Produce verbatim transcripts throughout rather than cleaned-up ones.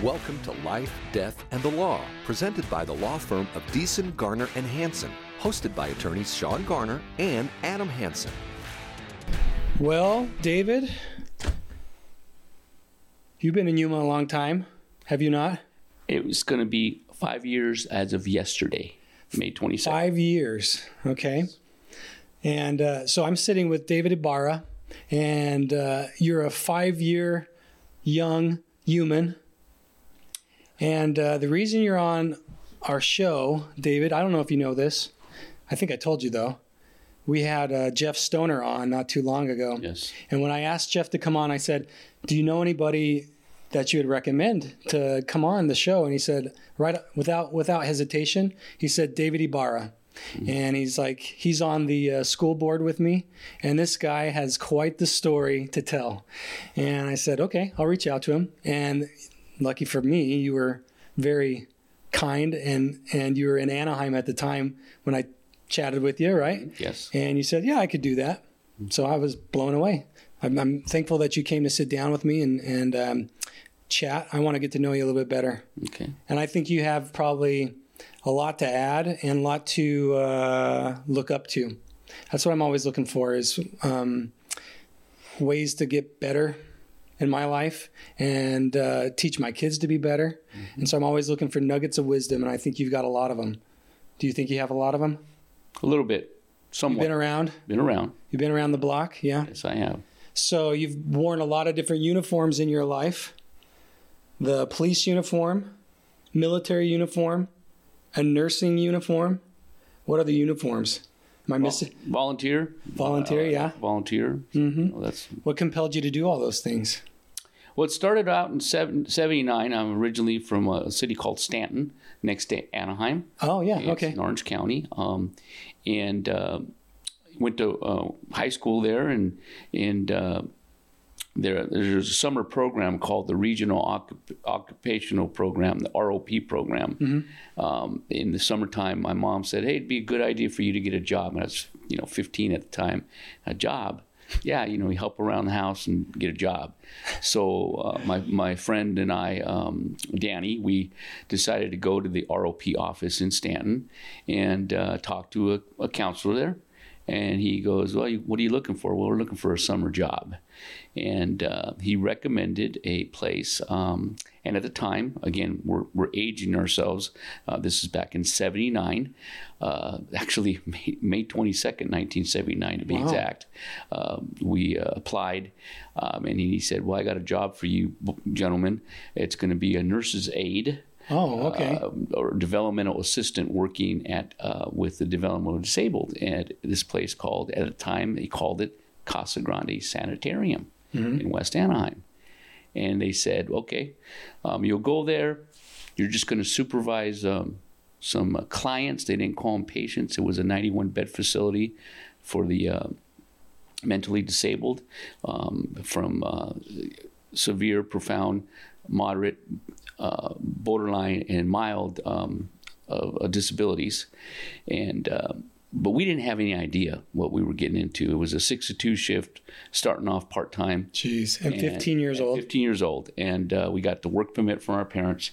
Welcome to Life, Death, and the Law, presented by the law firm of Deason, Garner, and Hansen, hosted by attorneys Sean Garner and Adam Hansen. Well, David, you've been in Yuma a long time, have you not? It was going to be five years as of yesterday, May twenty-second. Five years, okay. And uh, so I'm sitting with David Ibarra, and uh, you're a five-year young human. And uh, the reason you're on our show, David, I don't know if you know this. I think I told you, though. We had uh, Jeff Stoner on not too long ago. Yes. And when I asked Jeff to come on, I said, do you know anybody that you would recommend to come on the show? And he said, right without without hesitation, he said, David Ibarra. Mm-hmm. And he's like, he's on the uh, school board with me. And this guy has quite the story to tell. And I said, okay, I'll reach out to him. And lucky for me, you were very kind, and, and you were in Anaheim at the time when I chatted with you, right? Yes. And you said, yeah, I could do that. So I was blown away. I'm, I'm thankful that you came to sit down with me and, and um, chat. I want to get to know you a little bit better. Okay. And I think you have probably a lot to add and a lot to uh, look up to. That's what I'm always looking for, is um, ways to get better in my life and uh, teach my kids to be better. Mm-hmm. And so I'm always looking for nuggets of wisdom, and I think you've got a lot of them. Do you think you have a lot of them? A little bit. Somewhat. You've been around? Been around. You've been around the block, yeah? Yes, I have. So you've worn a lot of different uniforms in your life. The police uniform, military uniform, a nursing uniform. What other uniforms? Am I missing? Volunteer. Volunteer, uh, yeah. Volunteer. Mm-hmm. Well, that's what compelled you to do all those things? Well, it started out in seventy-nine. I'm originally from a city called Stanton, next to Anaheim. Oh, yeah, it's okay. in Orange County. Um, and uh, went to uh, high school there, and and uh, there there's a summer program called the Regional Occup- Occupational Program, the R O P program. Mm-hmm. Um, in the summertime, my mom said, "Hey, it'd be a good idea for you to get a job." And I was, you know, fifteen at the time. A job. Yeah, you know, you help around the house and get a job. So uh, my my friend and I, um, Danny, we decided to go to the R O P office in Stanton and uh, talk to a, a counselor there. And he goes, well, you, what are you looking for? Well, we're looking for a summer job. And uh, he recommended a place. Um, and at the time, again, we're, we're aging ourselves. Uh, this is back in seventy-nine, uh, actually May, May twenty-second, nineteen seventy-nine to be wow. exact. Uh, we uh, applied, um, and he said, well, I got a job for you, gentlemen. It's going to be a nurse's aide. Oh, okay. Uh, or developmental assistant working at uh, with the developmentally disabled at this place called, at the time, they called it Casa Grande Sanitarium mm-hmm. in West Anaheim. And they said, okay, um, you'll go there. You're just going to supervise um, some uh, clients. They didn't call them patients. It was a ninety-one bed facility for the uh, mentally disabled um, from uh, severe, profound, moderate, uh, borderline, and mild um, uh, disabilities. And uh, but we didn't have any idea what we were getting into. It was a six to two shift, starting off part time. Jeez, and, and fifteen years old. Fifteen years old, and uh, we got the work permit from our parents.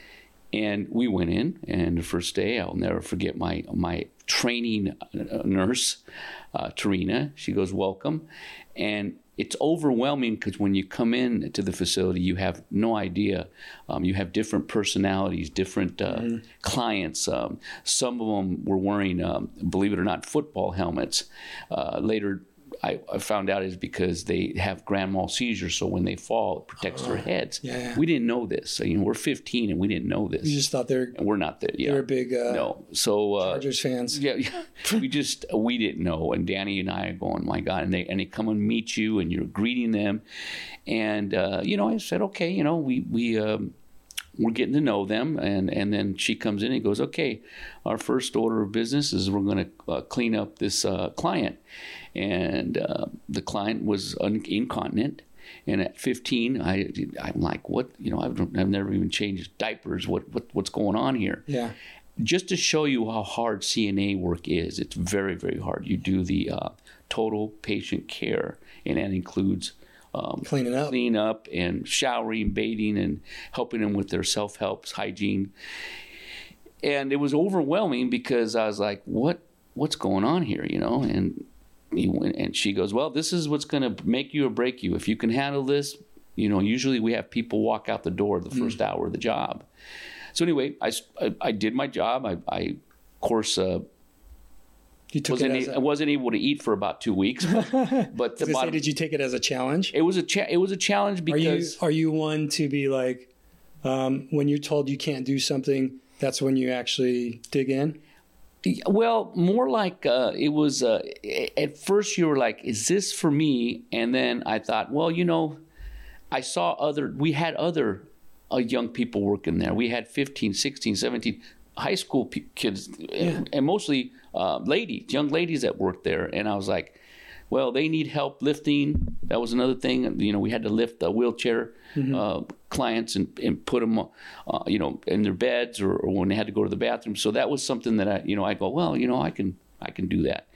And we went in, and the first day, I'll never forget my my training nurse, uh, Tarina. She goes, welcome. And it's overwhelming because when you come in to the facility, you have no idea. Um, you have different personalities, different uh, mm-hmm. clients. Um, some of them were wearing, um, believe it or not, football helmets. Uh, later, I, I found out is because they have grand mal seizures, so when they fall, it protects oh, their heads. Yeah, yeah. We didn't know this. So, you know, we're fifteen and we didn't know this. You just thought they're and we're not there. Yeah, they're big uh, no. So uh, Chargers fans. Yeah, yeah. we just we didn't know. And Danny and I are going, my God, and they and they come and meet you, and you're greeting them, and uh, you know, I said, okay, you know, we we. Um, We're getting to know them, and, and then she comes in and goes, okay, our first order of business is we're going to uh, clean up this uh, client. And uh, the client was un- incontinent. And at fifteen, I, I'm like, what? You know, I've, I've never even changed diapers. What, what What's going on here? Yeah. Just to show you how hard C N A work is, it's very, very hard. You do the uh, total patient care, and that includes um, cleaning up, clean up, and showering, bathing, and helping them with their self-help, hygiene. And it was overwhelming because I was like, "What? What's going on here?" You know, and he went, and she goes, "Well, this is what's going to make you or break you. If you can handle this, you know, usually we have people walk out the door the first mm. hour of the job." So anyway, I, I, I did my job. I, I of course, uh, you took wasn't it as a, a, I wasn't able to eat for about two weeks. But, but the bottom, say, did you take it as a challenge? It was a cha- it was a challenge because are you are you one to be like um, when you're told you can't do something, that's when you actually dig in? Well, more like uh, it was. Uh, at first, you were like, "Is this for me?" And then I thought, well, you know, I saw other. We had other. Uh, young people working there. We had fifteen, sixteen, seventeen high school p- kids yeah. and, and mostly uh, ladies, young ladies that worked there. And I was like, well, they need help lifting. That was another thing. You know, we had to lift the wheelchair mm-hmm. uh, clients and, and put them, uh, you know, in their beds or, or when they had to go to the bathroom. So that was something that I, you know, I go, well, you know, I can, I can do that.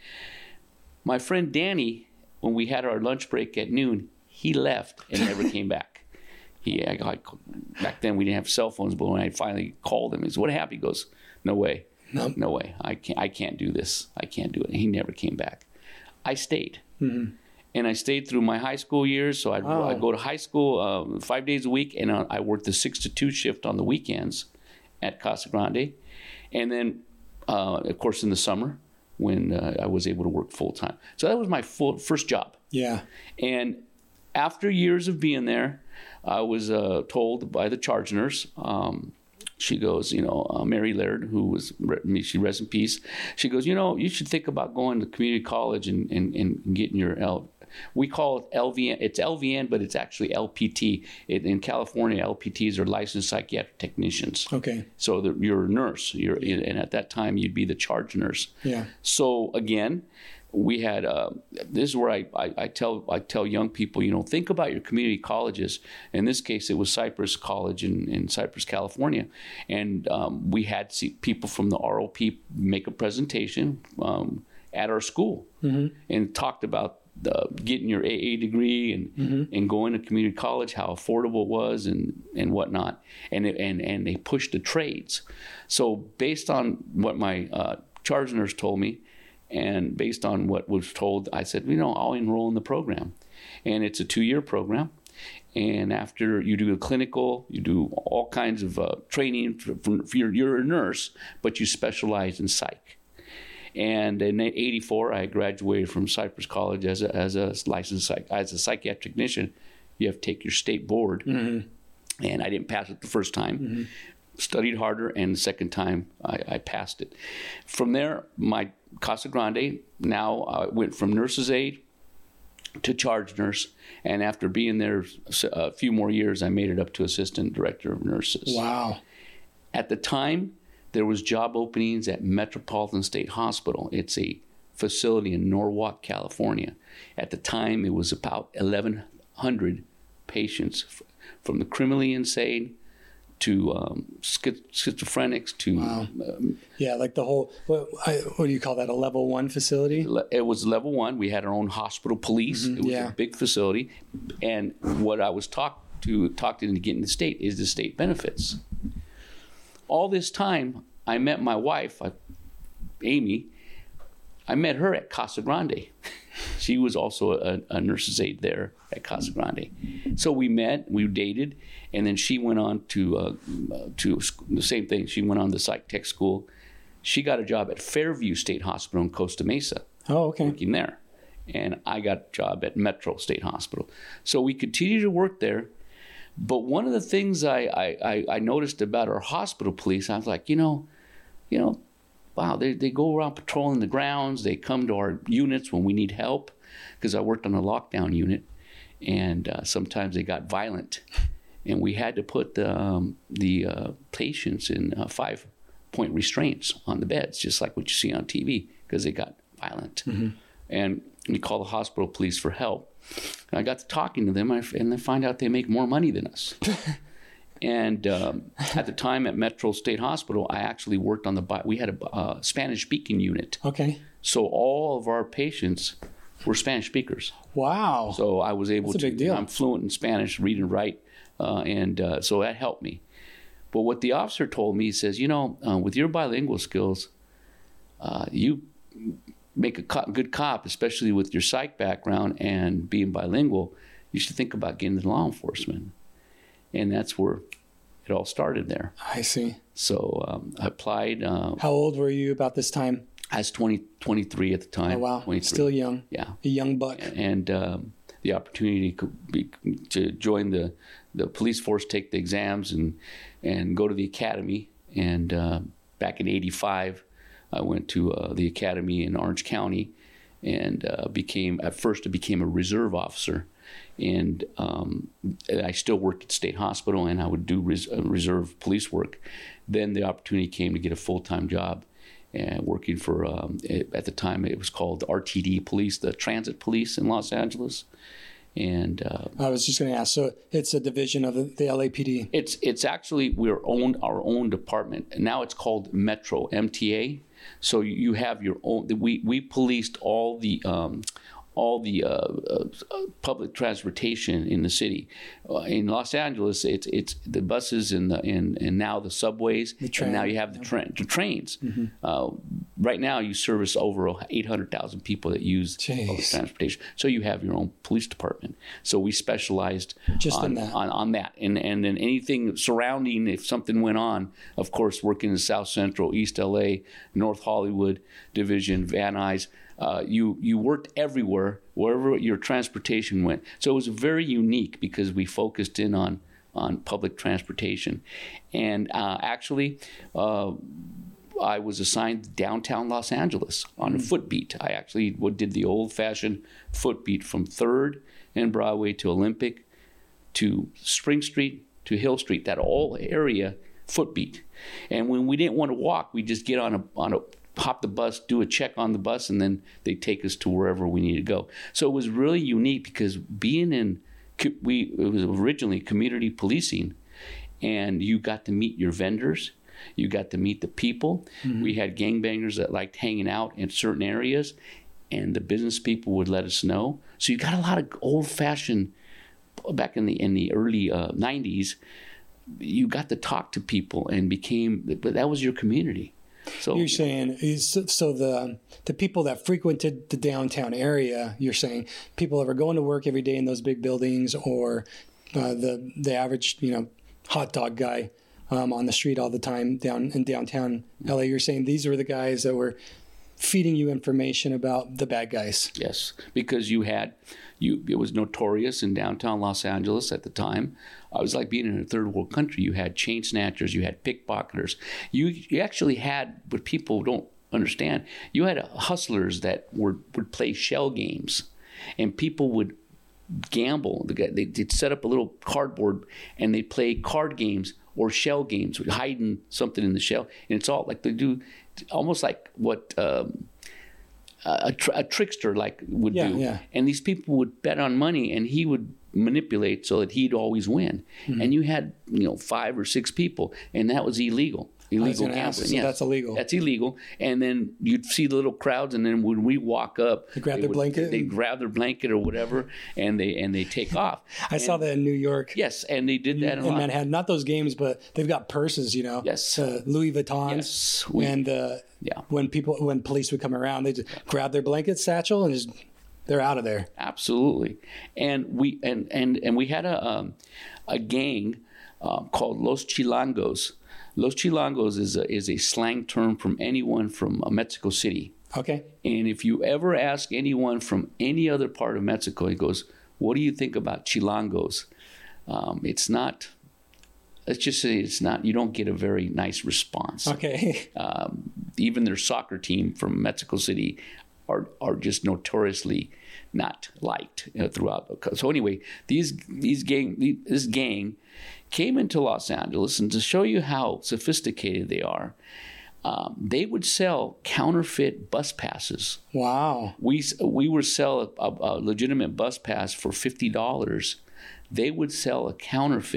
My friend Danny, when we had our lunch break at noon, he left and never came back. He, I, I, back then we didn't have cell phones, but when I finally called him, he said, "What happened?" He goes, "No way, no, no way. I can't. I can't do this. I can't do it." And he never came back. I stayed, mm-hmm. and I stayed through my high school years. So I'd, oh. I'd go to high school um, five days a week, and uh, I worked the six to two shift on the weekends at Casa Grande, and then, uh, of course, in the summer when uh, I was able to work full time. So that was my full first job. Yeah, and after years of being there, I was uh, told by the charge nurse, um, she goes, you know, uh, Mary Laird, who was, she rests in peace, she goes, you know, you should think about going to community college and, and, and getting your, L, we call it L V N, it's L V N, but it's actually L P T. It, in California, L P Ts are licensed psychiatric technicians. Okay. So the, you're a nurse, you're, and at that time you'd be the charge nurse. Yeah. So again, we had uh, this is where I, I, I tell I tell young people, you know, think about your community colleges. In this case, it was Cypress College in, in Cypress, California, and um, we had see people from the R O P make a presentation um, at our school mm-hmm. and talked about the, getting your A A degree and mm-hmm. and going to community college, how affordable it was and and whatnot, and it, and and they pushed the trades. So based on what my uh, charge nurse told me. And based on what was told, I said, you know, I'll enroll in the program. And it's a two-year program. And after you do a clinical, you do all kinds of uh, training. For, for you're, you're a nurse, but you specialize in psych. And in eighty-four, I graduated from Cypress College as a, as a licensed psych, as a psychiatric technician. You have to take your state board. Mm-hmm. And I didn't pass it the first time. Mm-hmm. Studied harder, and the second time I, I passed it. From there, my Casa Grande, now I went from nurse's aide to charge nurse, and after being there a few more years, I made it up to assistant director of nurses. Wow. At the time, there was job openings at Metropolitan State Hospital. It's a facility in Norwalk, California. At the time, it was about eleven hundred patients from the criminally insane to um, schizophrenics to wow. um, yeah, like the whole what, I, what do you call that? A level one facility? It was level one. We had our own hospital police. Mm-hmm. It was yeah. a big facility, and what I was talked to talked into getting the state is the state benefits. All this time, I met my wife, Amy. I met her at Casa Grande. She was also a, a nurse's aide there at Casa Grande. So we met, we dated, and then she went on to uh, to the same thing. She went on to psych tech school. She got a job at Fairview State Hospital in Costa Mesa. Oh, okay. Working there. And I got a job at Metro State Hospital. So we continued to work there. But one of the things I, I, I noticed about our hospital police, I was like, you know, you know, wow, they, they go around patrolling the grounds. They come to our units when we need help, because I worked on a lockdown unit, and uh, sometimes they got violent. And we had to put the, um, the uh, patients in uh, five-point restraints on the beds, just like what you see on T V, because they got violent. Mm-hmm. And we call the hospital police for help. And I got to talking to them, and I find out they make more money than us. And um, at the time at Metro State Hospital, I actually worked on the, we had a uh, Spanish-speaking unit. Okay. So all of our patients were Spanish speakers. Wow. So I was able That's a to, big deal. I'm fluent in Spanish, read and write, uh, and uh, so that helped me. But what the officer told me, he says, you know, uh, with your bilingual skills, uh, you make a co- good cop, especially with your psych background and being bilingual, you should think about getting into law enforcement. And that's where it all started there. I see. So um, I applied. Uh, How old were you about this time? I was twenty, twenty-three at the time. Oh, wow. twenty-three. Still young. Yeah. A young buck. And um, the opportunity to, be, to join the, the police force, take the exams, and and go to the academy. And uh, back in eighty-five, I went to uh, the academy in Orange County, and uh, became at first I became a reserve officer, and um, I still worked at State Hospital, and I would do res- uh, reserve police work. Then the opportunity came to get a full-time job, and working for um, it, at the time it was called R T D Police, the Transit Police in Los Angeles. And uh, I was just going to ask. So it's a division of the, the L A P D. It's it's actually we're owned our own department. And now it's called Metro M T A. So you have your own. We we policed all the um, all the uh, uh, public transportation in the city. Uh, in Los Angeles, it's it's the buses and the and, and now the subways. The train, and now you have the, tra- the trains. Mm-hmm. Uh, right now, you service over eight hundred thousand people that use Jeez. public transportation. So you have your own police department. So we specialized Just on, in that. on on that, and and then anything surrounding. If something went on, of course, working in South Central, East L A, North Hollywood Division, Van Nuys. Uh, you you worked everywhere, wherever your transportation went. So it was very unique because we focused in on on public transportation, and uh, actually, uh, I was assigned to downtown Los Angeles on a foot beat. I actually did the old-fashioned foot beat from Third and Broadway to Olympic, to Spring Street to Hill Street. That whole area foot beat, and when we didn't want to walk, we just get on a on a hop the bus, do a check on the bus, and then they take us to wherever we need to go. So it was really unique because being in, we it was originally community policing, and you got to meet your vendors, you got to meet the people. Mm-hmm. We had gangbangers that liked hanging out in certain areas, and the business people would let us know. So you got a lot of old-fashioned, back in the in the early uh, nineties, you got to talk to people and became, but that was your community. So you're saying is so the the people that frequented the downtown area. You're saying people that were going to work every day in those big buildings, or uh, the the average you know hot dog guy um, on the street all the time down in downtown L A. You're saying these were the guys that were feeding you information about the bad guys. Yes, because you had you. It was notorious in downtown Los Angeles at the time. It was like being in a third world country. You had chain snatchers, you had pickpocketers. You you actually had what people don't understand. You had hustlers that were would play shell games, and people would gamble. They'd set up a little cardboard and they'd play card games or shell games, hiding something in the shell. And it's all like they do, almost like what um, a, tr- a trickster like would yeah, do. Yeah. And these people would bet on money, and he would manipulate so that he'd always win. Mm-hmm. And you had, you know, five or six people, and that was illegal. Illegal gambling. Ask, so yes. That's illegal. That's illegal. And then you'd see the little crowds, and then when we walk up, they grab they their would, blanket. They grab their blanket or whatever, and they and they take off. I and, saw that in New York. Yes, and they did that in, in in Manhattan. Not those games, but they've got purses. You know. Yes. Uh, Louis Vuittons. Yes. We, and uh, yeah. when people when police would come around, they just grab their blanket satchel and just they're out of there. Absolutely. And we and and and we had a um, a gang um, called Los Chilangos. Los Chilangos is a, is a slang term from anyone from uh, Mexico City. Okay. And if you ever ask anyone from any other part of Mexico, he goes, "What do you think about Chilangos?" Um, it's not. Let's just say it's not. You don't get a very nice response. Okay. Um, even their soccer team from Mexico City are are just notoriously not liked you know, throughout. So anyway, these these gang this gang came into Los Angeles, and to show you how sophisticated they are, um, they would sell counterfeit bus passes. Wow. We we would sell a, a legitimate bus pass for fifty dollars. They would sell a counterfeit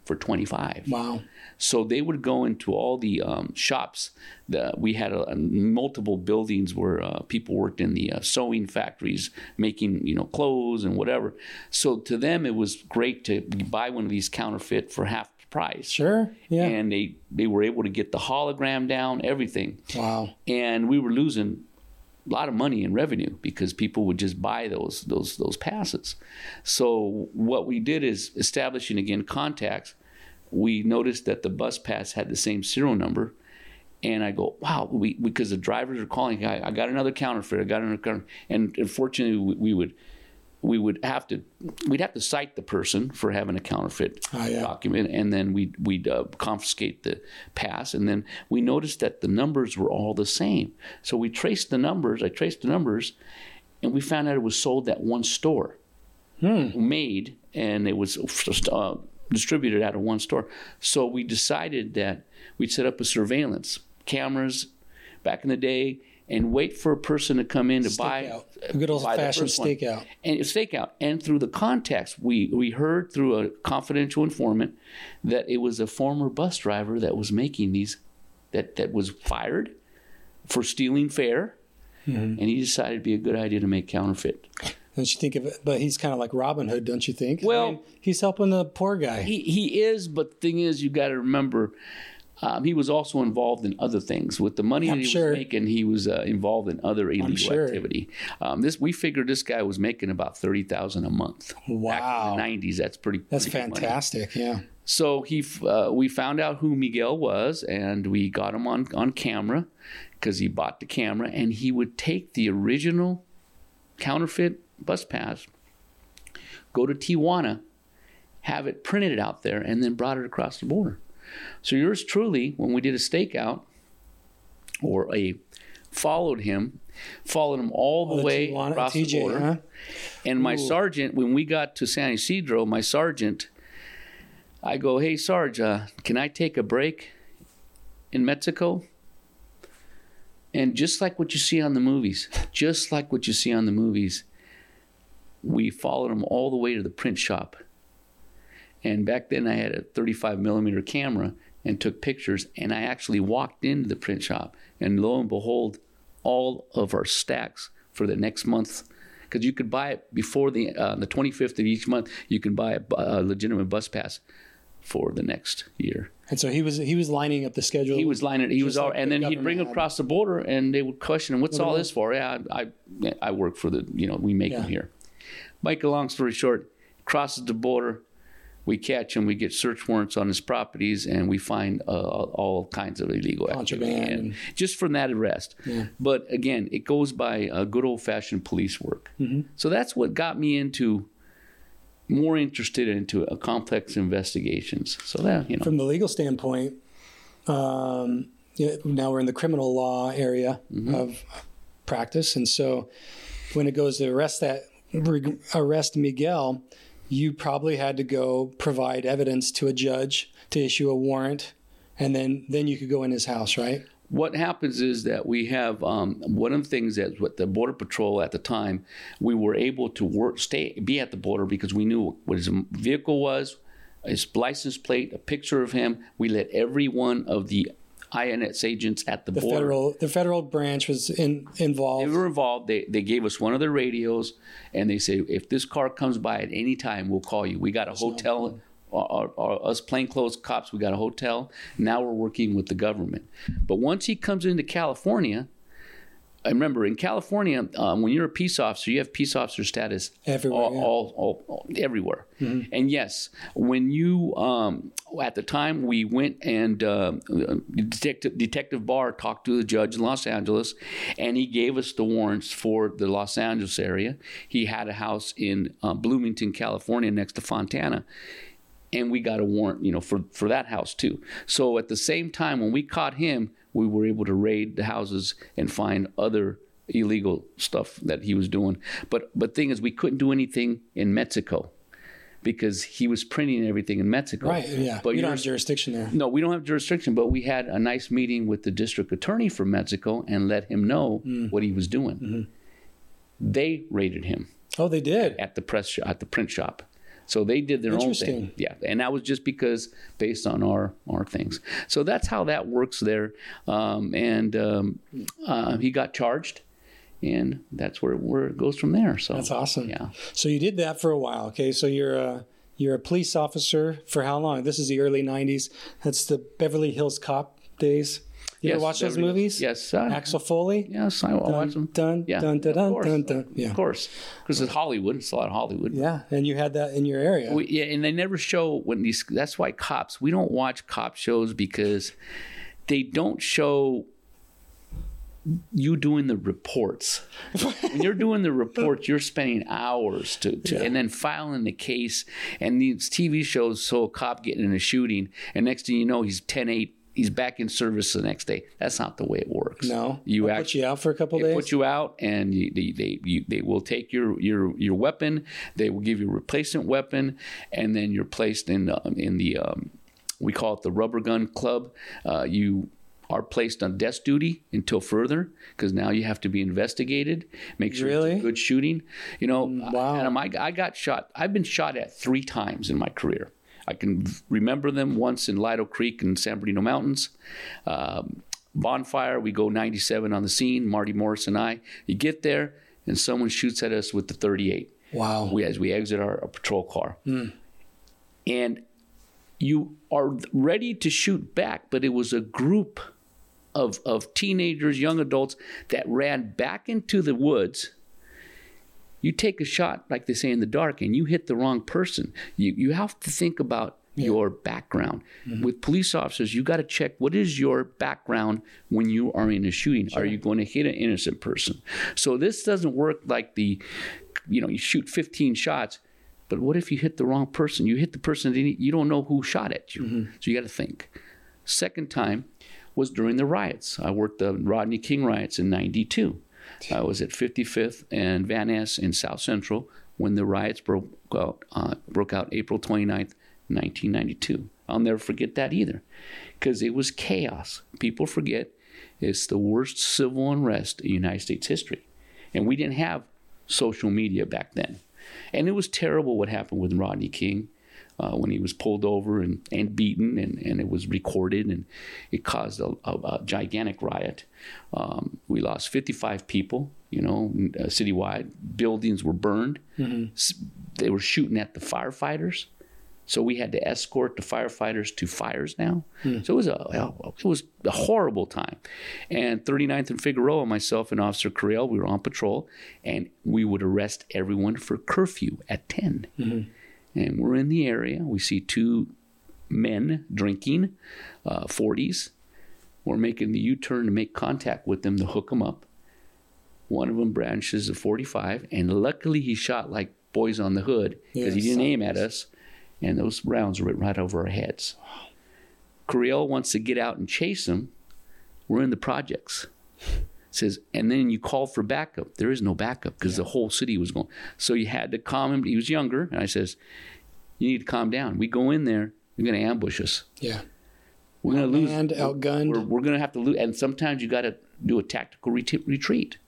for twenty-five. Wow. So they would go into all the um, shops. The, we had a, a multiple buildings where uh, people worked in the uh, sewing factories, making you know clothes and whatever. So to them, it was great to buy one of these counterfeit for half the price. Sure. Yeah. And they they were able to get the hologram down, everything. Wow. And we were losing a lot of money in revenue because people would just buy those those those passes. So what we did is establishing again contacts. We noticed that the bus pass had the same serial number, and I go, wow, we because the drivers are calling, I, I got another counterfeit, I got another counterfeit. And unfortunately, we, we would we would have to we'd have to cite the person for having a counterfeit oh, yeah. document, and then we'd we'd uh, confiscate the pass, and then we noticed that the numbers were all the same. So we traced the numbers. I traced the numbers, and we found out it was sold at one store, hmm. made, and it was uh, distributed out of one store. So we decided that we'd set up a surveillance cameras back in the day and wait for a person to come in to Stakeout. buy a good old buy the fashioned first one. stakeout. And it's stakeout. And through the contacts, we, we heard through a confidential informant that it was a former bus driver that was making these, that, that was fired for stealing fare. Mm-hmm. And he decided it'd be a good idea to make counterfeit. Don't you think of it? But he's kind of like Robin Hood, don't you think? Well, I mean, he's helping the poor guy. He he is, but the thing is, you got to remember, um, he was also involved in other things. With the money I'm that he sure. was making, he was uh, involved in other illegal sure. activity. Um, this we figured this guy was making about thirty thousand a month. Wow, back in the nineties. That's pretty. That's pretty good money. fantastic. Yeah. So he, uh, we found out who Miguel was, and we got him on on camera because he bought the camera, and he would take the original counterfeit bus pass, go to Tijuana, have it printed out there, and then brought it across the border. So yours truly, when we did a stakeout, or a followed him, followed him all the, Oh, the way Tijuana, across T J, the border. huh? And my Ooh. sergeant, when we got to San Isidro, my sergeant, I go, hey, Sarge, uh, can I take a break in Mexico? And just like what you see on the movies, just like what you see on the movies, we followed him all the way to the print shop. And back then I had a thirty-five millimeter camera and took pictures, and I actually walked into the print shop, and lo and behold, all of our stacks for the next month, because you could buy it before the uh, the twenty-fifth of each month, you can buy a, a legitimate bus pass for the next year. And so he was he was lining up the schedule. He was lining. He was all, like and the then he'd bring government across the border, and they would question him, "What's What all about- this for?" Yeah, I, I, I work for the, you know, we make Yeah. them here. Make a long story short, crosses the border, we catch him, we get search warrants on his properties, and we find uh, all kinds of illegal activity, Contraband. and just from that arrest. Yeah. But again, it goes by uh, good old-fashioned police work. Mm-hmm. So that's what got me into more interested into a complex investigations. So that, you know, From the legal standpoint, um, yeah, now we're in the criminal law area Mm-hmm. of practice, and so when it goes to arrest that arrest Miguel, you probably had to go provide evidence to a judge to issue a warrant, and then then you could go in his house, right? what happens is that we have um, one of the things that with the Border Patrol at the time, we were able to work, stay, be at the border because we knew what his vehicle was, his license plate, a picture of him. We let every one of the I N S agents at the, The border. federal the federal branch was in, involved. They were involved. They they gave us one of their radios, and they say, if this car comes by at any time, we'll call you. We got a hotel. Our, our, us plainclothes cops, we got a hotel. Now we're working with the government. But once he comes into California, I remember in California, um, when you're a peace officer, you have peace officer status Everywhere, all, yeah. all, all, all everywhere. Mm-hmm. And yes, when you um, at the time we went and uh, Detective Detective Barr talked to the judge in Los Angeles, and he gave us the warrants for the Los Angeles area. He had a house in uh, Bloomington, California, next to Fontana. And we got a warrant, you know, for, for that house too. So at the same time, when we caught him, we were able to raid the houses and find other illegal stuff that he was doing. But but thing is, we couldn't do anything in Mexico because he was printing everything in Mexico. Right, yeah. But you don't you're- have jurisdiction there. No, we don't have jurisdiction, but we had a nice meeting with the district attorney from Mexico and let him know Mm. what he was doing. Mm-hmm. They raided him Oh, they did. at the press sh- at the print shop. So they did their own Interesting. thing. Yeah. And that was just because based on our, our things. So that's how that works there. Um, and um, uh, he got charged. And that's where, where it goes from there. So That's awesome. Yeah. So you did that for a while. Okay. So you're a, you're a police officer for how long? This is the early nineties. That's the Beverly Hills Cop days. You Yes, ever watch those Beverly- movies? Yes. Uh, Axel Foley? Yes, I will watch them. Dun, Yeah, dun, dun, of dun, course. dun, dun. Yeah. Of course. Because it's Hollywood. It's a lot of Hollywood. Yeah. And you had that in your area. We, yeah, and they never show when these. That's why cops. We don't watch cop shows because they don't show you doing the reports. When you're doing the reports, you're spending hours to, to Yeah. and then filing the case. And these T V shows show a cop getting in a shooting, and next thing you know, he's ten eight. He's back in service the next day. That's not the way it works. No. you They'll actually put you out for a couple They days. put you out, and you, they they you, they will take your, your your weapon. They will give you a replacement weapon, and then you're placed in um, in the um, we call it the rubber gun club. Uh, you are placed on desk duty until further, because now you have to be investigated. Make sure Really? it's a good shooting. You know, Wow. Adam, I, I got shot. I've been shot at three times in my career. I can remember them once in Lido Creek in San Bernardino Mountains. Um, bonfire, we go ninety-seven on the scene, Marty Morris and I. You get there, and someone shoots at us with the thirty-eight. Wow. We, as we exit our, our patrol car. Hmm. And you are ready to shoot back, but it was a group of, of teenagers, young adults that ran back into the woods. You take a shot, like they say, in the dark, and you hit the wrong person. You you have to think about your background. Mm-hmm. With police officers, you got to check what is your background when you are in a shooting. Are you going to hit an innocent person? So this doesn't work like the, you know, you shoot fifteen shots, but what if you hit the wrong person? You hit the person that you don't know who shot at you. Mm-hmm. So you got to think. Second time was during the riots. I worked the Rodney King riots in ninety-two. I was at fifty-fifth and Van Ness in South Central when the riots broke out, uh, broke out April twenty-ninth, nineteen ninety-two. I'll never forget that either, because it was chaos. People forget it's the worst civil unrest in United States history. And we didn't have social media back then. And it was terrible what happened with Rodney King. Uh, when he was pulled over and, and beaten, and, and it was recorded, and it caused a, a, a gigantic riot. Um, we lost fifty-five people, you know, uh, citywide. Buildings were burned. Mm-hmm. S- they were shooting at the firefighters. So we had to escort the firefighters to fires now. Mm. So it was a it was a horrible time. And thirty-ninth and Figueroa, myself and Officer Carrell, we were on patrol, and we would arrest everyone for curfew at ten. Mm-hmm. And we're in the area. We see two men drinking, uh, forties. We're making the U-turn to make contact with them to hook them up. One of them branches a forty-five, and luckily he shot like boys on the hood because Yeah, he didn't aim something. at us, and those rounds went right over our heads. Carrell wants to get out and chase them. We're in the projects. Says, and then you call for backup. There is no backup because yeah. the whole city was going. So you had to calm him. He was younger, and I says, you need to calm down. We go in there, they're going to ambush us. Yeah. We're going to lose. And outgunned. We're, we're going to have to lose. And sometimes you got to do a tactical ret- retreat.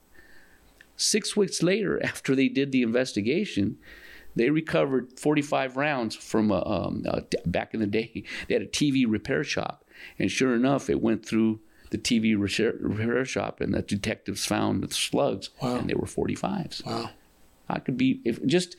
Six weeks later, after they did the investigation, they recovered forty-five rounds from a, um, a, back in the day. They had a T V repair shop, and sure enough, it went through the T V repair shop, and the detectives found the slugs, wow. and they were forty-fives. Wow! I could be if just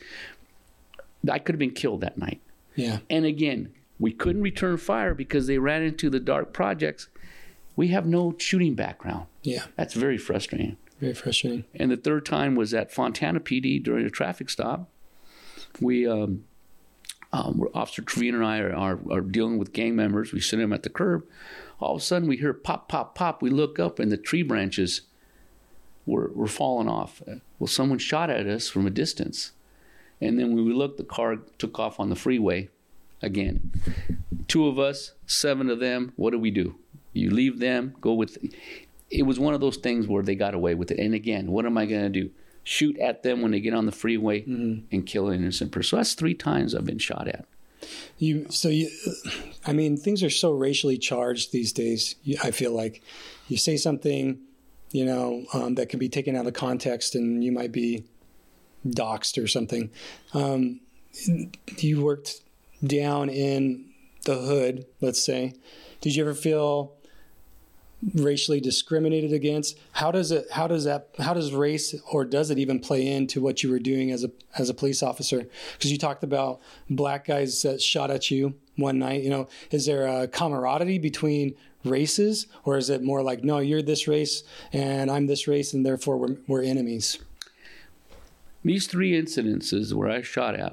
I could have been killed that night. Yeah. And again, we couldn't return fire because they ran into the dark projects. We have no shooting background. Yeah. That's very frustrating. Very frustrating. And the third time was at Fontana P D during a traffic stop. We, um, um, Officer Trevino and I are, are, are dealing with gang members. We sit them at the curb. All of a sudden, we hear pop, pop, pop. We look up, and the tree branches were, were falling off. Well, someone shot at us from a distance. And then when we looked, the car took off on the freeway again. Two of us, seven of them. What do we do? You leave them, go with... It was one of those things where they got away with it. And again, what am I going to do? Shoot at them when they get on the freeway mm-hmm. and kill an innocent person. So that's three times I've been shot at. You so you, I mean, things are so racially charged these days. You, I feel like you say something, you know, um, that can be taken out of context, and you might be doxxed or something. Um, you worked down in the hood, let's say. Did you ever feel racially discriminated against? How does it, how does that, how does race, or does it even play into what you were doing as a, as a police officer? Because you talked about black guys that shot at you one night, you know, is there a camaraderie between races, or is it more like, no, you're this race and I'm this race and therefore we're, we're enemies? These three incidences where I shot at,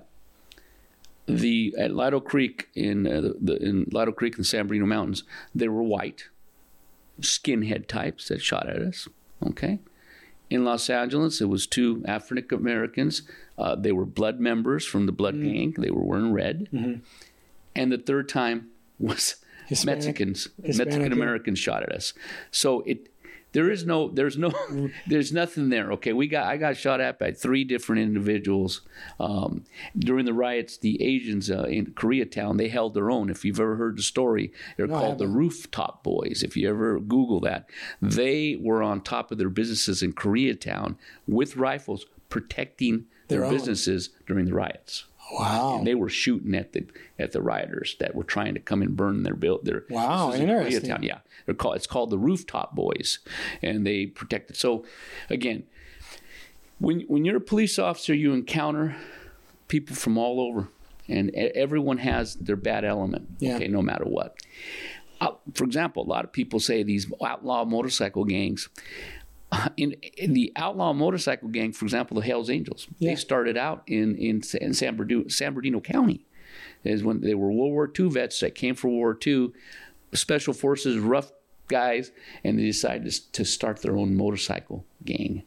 the, at Lido Creek in, uh, the, the, in Lido Creek in the San Bernardino Mountains, they were white skinhead types that shot at us, okay? In Los Angeles, it was two African Americans. Uh, they were blood members from the blood mm. gang. They were wearing red. Mm-hmm. And the third time was Hispanic, Mexicans, Hispanic, Mexican Americans shot at us. So it, there is no, there's no, there's nothing there. Okay, we got, I got shot at by three different individuals um, during the riots. The Asians uh, in Koreatown, they held their own. If you've ever heard the story, they're no, called the Rooftop Boys. If you ever Google that, they were on top of their businesses in Koreatown with rifles, protecting their, their businesses during the riots. Wow! And they were shooting at the at the rioters that were trying to come and burn their build their. Wow! Interesting. In yeah, they're called. It's called the Rooftop Boys, and they protected. So, again, when when you're a police officer, you encounter people from all over, and everyone has their bad element. Yeah. Okay, no matter what. Uh, for example, a lot of people say these outlaw motorcycle gangs. Uh, in, in the outlaw motorcycle gang, for example, the Hells Angels, yeah. they started out in in, in San, Bernardino, San Bernardino County. Is when they were World War Two vets that came from World War Two, special forces, rough guys, and they decided to, to start their own motorcycle gang.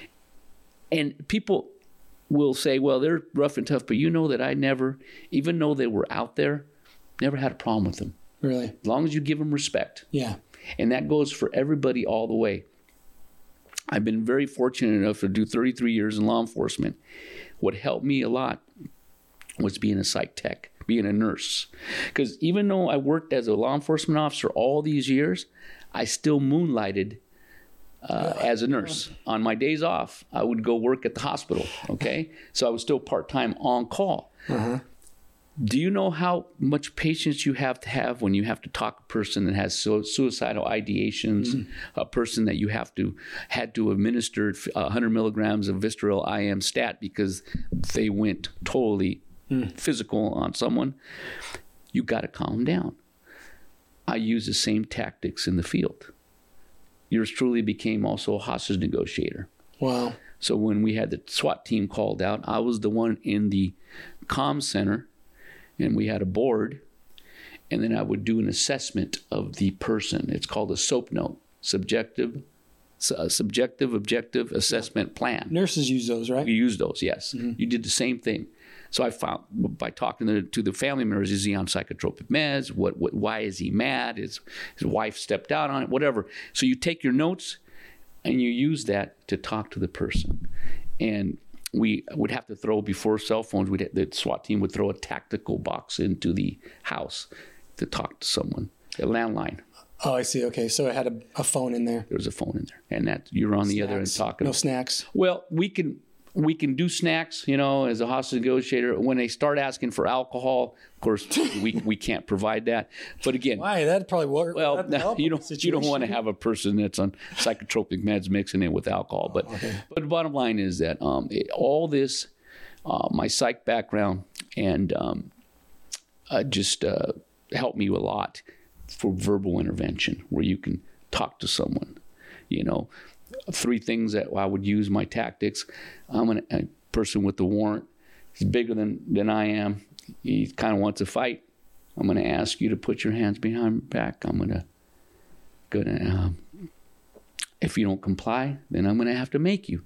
And people will say, well, they're rough and tough, but you know that I never, even though they were out there, never had a problem with them. Really? As long as you give them respect. Yeah. And that goes for everybody all the way. I've been very fortunate enough to do thirty-three years in law enforcement. What helped me a lot was being a psych tech, being a nurse. Because even though I worked as a law enforcement officer all these years, I still moonlighted uh, as a nurse. On my days off, I would go work at the hospital, okay? So I was still part-time on call. Uh-huh. Do you know how much patience you have to have when you have to talk to a person that has su- suicidal ideations, mm. a person that you have to had to administer one hundred milligrams of Visceral I M stat because they went totally mm. physical on someone? You got to calm down. I use the same tactics in the field. Yours truly became also a hostage negotiator. Wow. So when we had the SWAT team called out, I was the one in the comm center. And we had a board, and then I would do an assessment of the person. It's called a SOAP note, subjective, uh, subjective, objective assessment plan. Nurses use those, right? You use those, yes. Mm-hmm. You did the same thing. So I found by talking to the, to the family members, is he on psychotropic meds? What, what? Why is he mad? His his wife stepped out on it. Whatever. So you take your notes, and you use that to talk to the person, and we would have to throw, before cell phones, we'd, the SWAT team would throw a tactical box into the house to talk to someone, a landline. Oh, I see. Okay, so it had a, a phone in there. There was a phone in there, and that you're on the snacks. other end talking. No snacks. Well, we can we can do snacks, you know, as a hostage negotiator. When they start asking for alcohol, of course, we we can't provide that. But again, why? That'd probably work. Well, no, you don't you don't want to have a person that's on psychotropic meds mixing it with alcohol. But oh, okay. but the bottom line is that um, it, all this, uh, my psych background, and um, uh, just uh, helped me a lot for verbal intervention, where you can talk to someone, you know. Three things that I would use my tactics. I'm an, a person with the warrant. He's bigger than, than I am. He kind of wants to fight. I'm going to ask you to put your hands behind your back. I'm going to, gonna, um, if you don't comply, then I'm going to have to make you.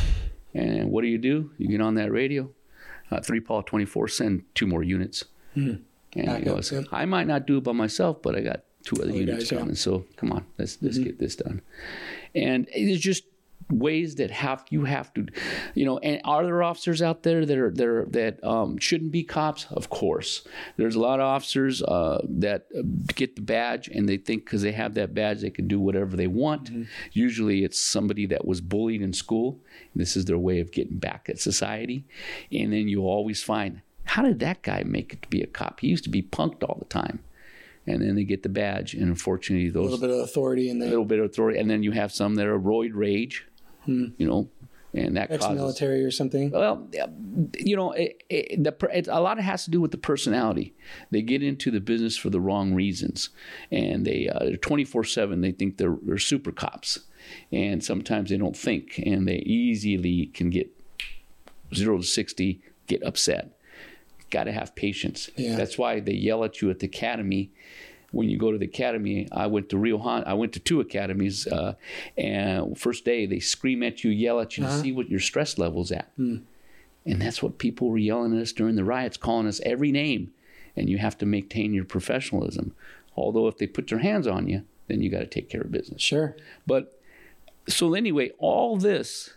And what do you do? You get on that radio. Uh, three Paul twenty-four, send two more units. Mm-hmm. And he goes, up, I might not do it by myself, but I got two other oh, units coming. So come on, let's let's mm-hmm. get this done. And it's just ways that have you have to, you know. And are there officers out there that are that are, that um, shouldn't be cops? Of course, there's a lot of officers uh, that get the badge and they think because they have that badge they can do whatever they want. Mm-hmm. Usually, it's somebody that was bullied in school. This is their way of getting back at society. And then you'll always find how did that guy make it to be a cop? He used to be punked all the time. And then they get the badge, and unfortunately, those a little bit of authority in there. A little bit of authority, and then you have some that are roid rage, hmm. you know, and that ex-military causes, or something. Well, you know, it, it, the, it, a lot of it has to do with the personality. They get into the business for the wrong reasons, and they uh, they're twenty-four seven. They think they're, they're super cops, and sometimes they don't think, and they easily can get zero to sixty, get upset. Got to have patience. Yeah. That's why they yell at you at the academy. When you go to the academy, I went to Rio Hondo. I went to two academies, uh, and first day they scream at you, yell at you uh-huh. to see what your stress level's at. Mm. And that's what people were yelling at us during the riots, calling us every name. And you have to maintain your professionalism. Although if they put their hands on you, then you got to take care of business. Sure. But so anyway, all this,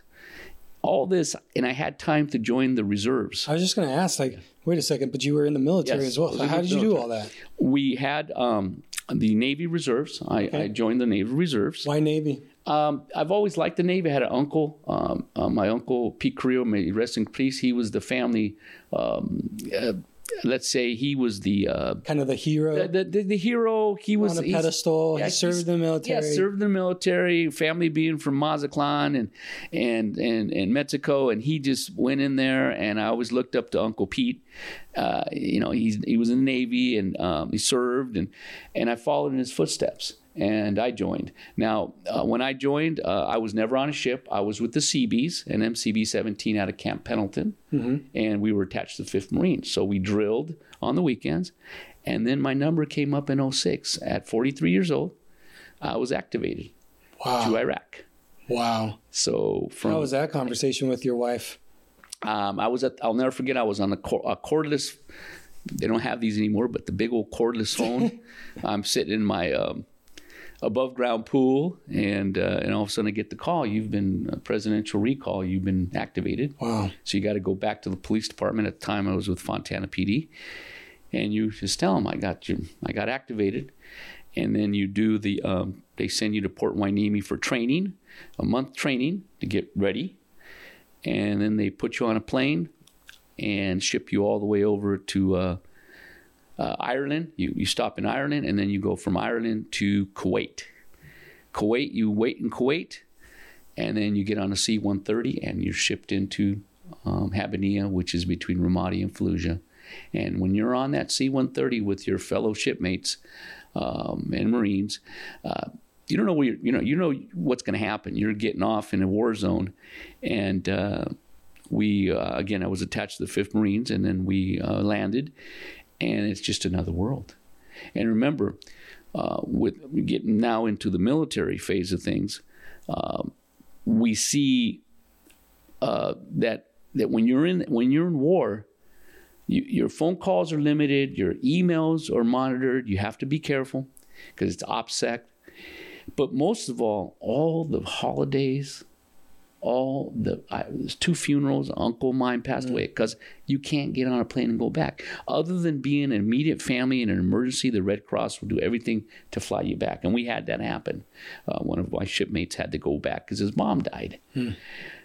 all this, and I had time to join the reserves. I was just going to ask, like, wait a second, but you were in the military yes, as well. So how did you do all that? We had um, the Navy Reserves. I, okay. I joined the Navy Reserves. Why Navy? Um, I've always liked the Navy. I had an uncle, um, uh, my uncle Pete Carrillo, may he rest in peace. He was the family. Um, uh, let's say he was the uh, kind of the hero. The, the, the, the hero. He was on a pedestal. Yeah, he served in the military. Yeah, served in the military. Family being from Mazatlan and and and and Mexico, and he just went in there. And I always looked up to Uncle Pete. Uh, you know, he's he was in the Navy and um, he served, and and I followed in his footsteps. And I joined. Now, uh, when I joined, uh, I was never on a ship. I was with the Seabees, an M C B seventeen out of Camp Pendleton, mm-hmm. and we were attached to the fifth Marines. So we drilled on the weekends, and then my number came up in oh six. At forty-three years old, I was activated wow. to Iraq. Wow. So from how was that conversation with your wife? Um, I was at. I'll never forget. I was on a, cord- a cordless. They don't have these anymore, but the big old cordless phone. I'm sitting in my. Um, above ground pool, and uh, and all of a sudden I get the call, you've been a presidential recall, you've been activated. Wow. So you got to go back to the police department. At the time I was with Fontana P D, and you just tell them I got you, I got activated. And then you do the, um, they send you to Port Hueneme for training, a month training to get ready. And then they put you on a plane and ship you all the way over to uh, Uh, Ireland. You, you stop in Ireland, and then you go from Ireland to Kuwait. Kuwait, you wait in Kuwait, and then you get on a C one thirty, and you're shipped into um, Habbaniyah, which is between Ramadi and Fallujah. And when you're on that C one thirty with your fellow shipmates um, and Marines, uh, you don't know where you're, you know you know what's going to happen. You're getting off in a war zone, and uh, we uh, again I was attached to the fifth Marines, and then we uh, landed. And it's just another world. And remember, uh, with getting now into the military phase of things, uh, we see uh, that that when you're in when you're in war, you, your phone calls are limited, your emails are monitored. You have to be careful because it's OPSEC. But most of all, all the holidays. All the I, there's two funerals. Uncle of mine passed mm. away because you can't get on a plane and go back. Other than being an immediate family in an emergency, the Red Cross will do everything to fly you back. And we had that happen. Uh, one of my shipmates had to go back because his mom died. Mm.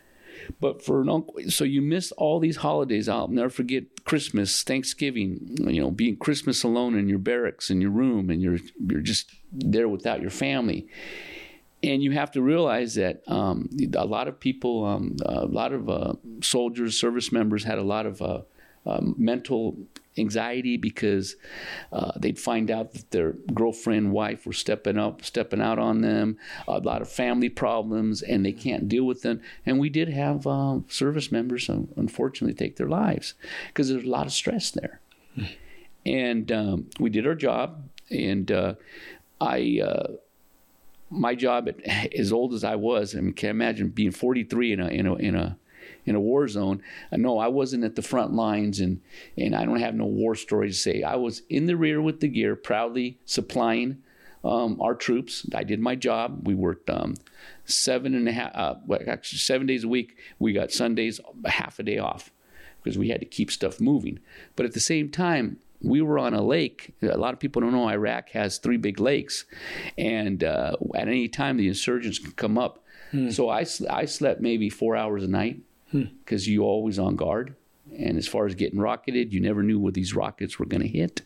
But for an uncle, so you miss all these holidays. I'll never forget Christmas, Thanksgiving. You know, being Christmas alone in your barracks in your room, and you're you're just there without your family. And you have to realize that um, a lot of people, um, a lot of uh, soldiers, service members had a lot of uh, uh, mental anxiety because uh, they'd find out that their girlfriend, wife were stepping up, stepping out on them, a lot of family problems, and they can't deal with them. And we did have uh, service members, uh, unfortunately, take their lives because there's a lot of stress there. Mm. And um, we did our job, and uh, I... Uh, My job, at, as old as I was, I mean, can imagine being forty-three in a in a in a in a war zone. No, I wasn't at the front lines, and and I don't have no war stories to say. I was in the rear with the gear, proudly supplying um, our troops. I did my job. We worked um, seven and a half, uh, well, actually seven days a week. We got Sundays a half a day off because we had to keep stuff moving. But at the same time, we were on a lake. A lot of people don't know Iraq has three big lakes, and uh, at any time the insurgents can come up. Hmm. So I I slept maybe four hours a night because hmm. you always on guard. And as far as getting rocketed, you never knew where these rockets were going to hit.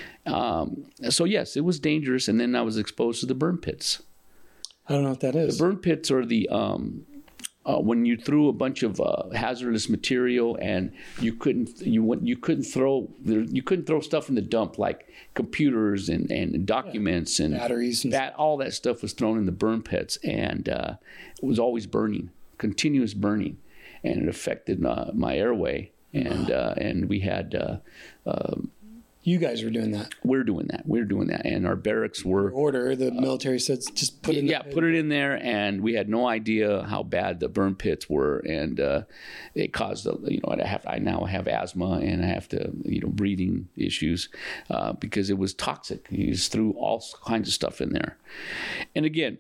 Um, so, yes, it was dangerous. And then I was exposed to the burn pits. I don't know what that is. The burn pits are the um, uh, when you threw a bunch of uh, hazardous material and you couldn't you went, you couldn't throw you couldn't throw stuff in the dump like computers and, and documents yeah. and batteries and that all that stuff was thrown in the burn pits, and uh, it was always burning, continuous burning, and it affected uh, my airway. And uh, and we had uh, uh, you guys were doing that. We're doing that. We're doing that, and our barracks were order. The military said just put it in yeah, the put it in there, and we had no idea how bad the burn pits were, and uh, it caused you know I have I now have asthma and I have to you know breathing issues uh, because it was toxic. You just threw all kinds of stuff in there, and again,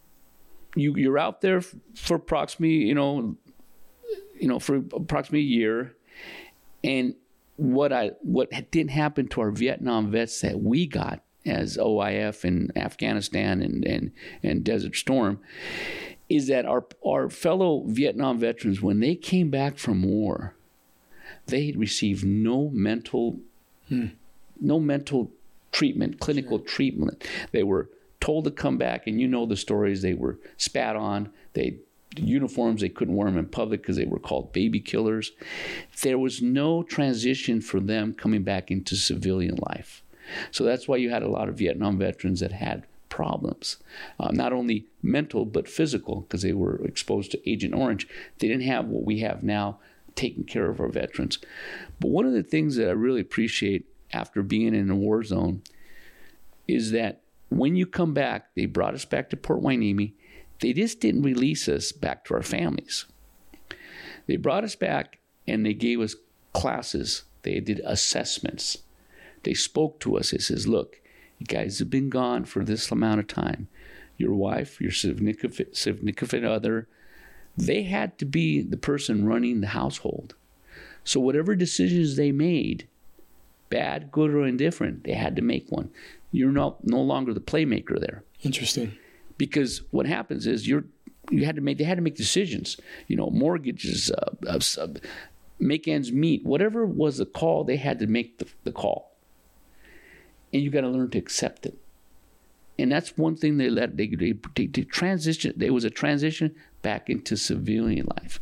you you're out there for approximately you know you know for approximately a year. And what I what didn't happen to our Vietnam vets that we got as O I F in Afghanistan and, and, and Desert Storm is that our our fellow Vietnam veterans, when they came back from war, they had received no mental hmm. no mental treatment, clinical sure. treatment. They were told to come back, and you know the stories. They were spat on. They uniforms, they couldn't wear them in public because they were called baby killers. There was no transition for them coming back into civilian life. So that's why you had a lot of Vietnam veterans that had problems, uh, not only mental but physical, because they were exposed to Agent Orange. They didn't have what we have now, taking care of our veterans. But one of the things that I really appreciate after being in a war zone is that when you come back, they brought us back to Port Hueneme. They just didn't release us back to our families. They brought us back and they gave us classes. They did assessments. They spoke to us. They says, look, you guys have been gone for this amount of time. Your wife, your significant, significant other, they had to be the person running the household. So whatever decisions they made, bad, good, or indifferent, they had to make one. You're not, no longer the playmaker there. Interesting. Because what happens is you're you had to make they had to make decisions, you know, mortgages, uh, uh, uh, make ends meet, whatever was the call, they had to make the, the call, and you got to learn to accept it. And that's one thing they let they, they, they, they transition. There was a transition back into civilian life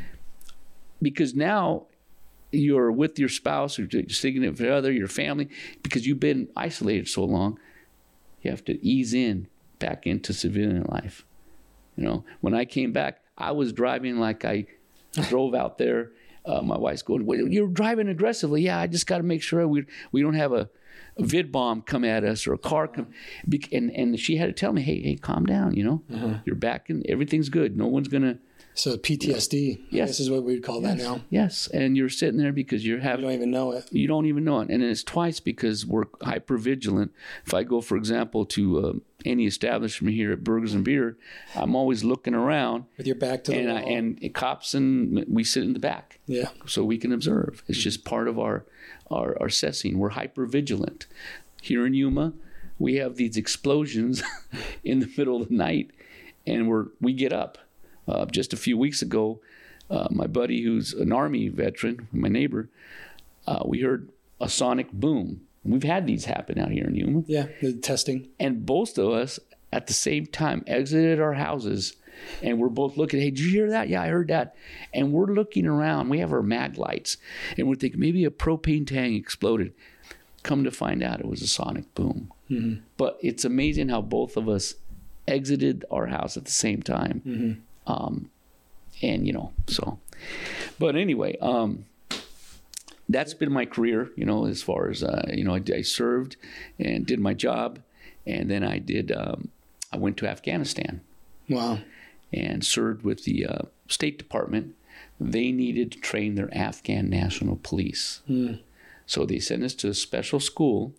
because now you're with your spouse or your significant other, your family, because you've been isolated so long. You have to ease in back into civilian life. You know, when I came back, I was driving like I drove out there. Uh, my wife's going, well, you're driving aggressively. Yeah, I just got to make sure we we don't have a, a vid bomb come at us or a car come. And and she had to tell me, hey, hey, calm down. You know, uh-huh. You're back and everything's good. No one's gonna. So P T S D. You know, yes, this is what we'd call yes. that now. Yes, and you're sitting there because you're having. You don't even know it. You don't even know it, and it's twice because we're hyper vigilant. If I go, for example, to uh, any establishment here at Burgers and Beer, I'm always looking around with your back to the and wall. I, and cops and we sit in the back. Yeah. So we can observe. It's just part of our our, our assessing. We're hyper vigilant. Here in Yuma, we have these explosions in the middle of the night, and we're we get up. Uh, just a few weeks ago, uh, my buddy who's an Army veteran, my neighbor, uh, we heard a sonic boom. We've had these happen out here in Yuma. Yeah, the testing. And both of us at the same time exited our houses, and we're both looking, hey, did you hear that? Yeah, I heard that. And we're looking around. We have our mag lights, and we're thinking maybe a propane tank exploded. Come to find out it was a sonic boom. Mm-hmm. But it's amazing how both of us exited our house at the same time. Mm-hmm. Um, and, you know, so, but anyway, um, that's been my career, you know, as far as, uh, you know, I, I served and did my job. And then I did, um, I went to Afghanistan. Wow. And served with the uh, State Department. They needed to train their Afghan National Police. Mm. So they sent us to a special school.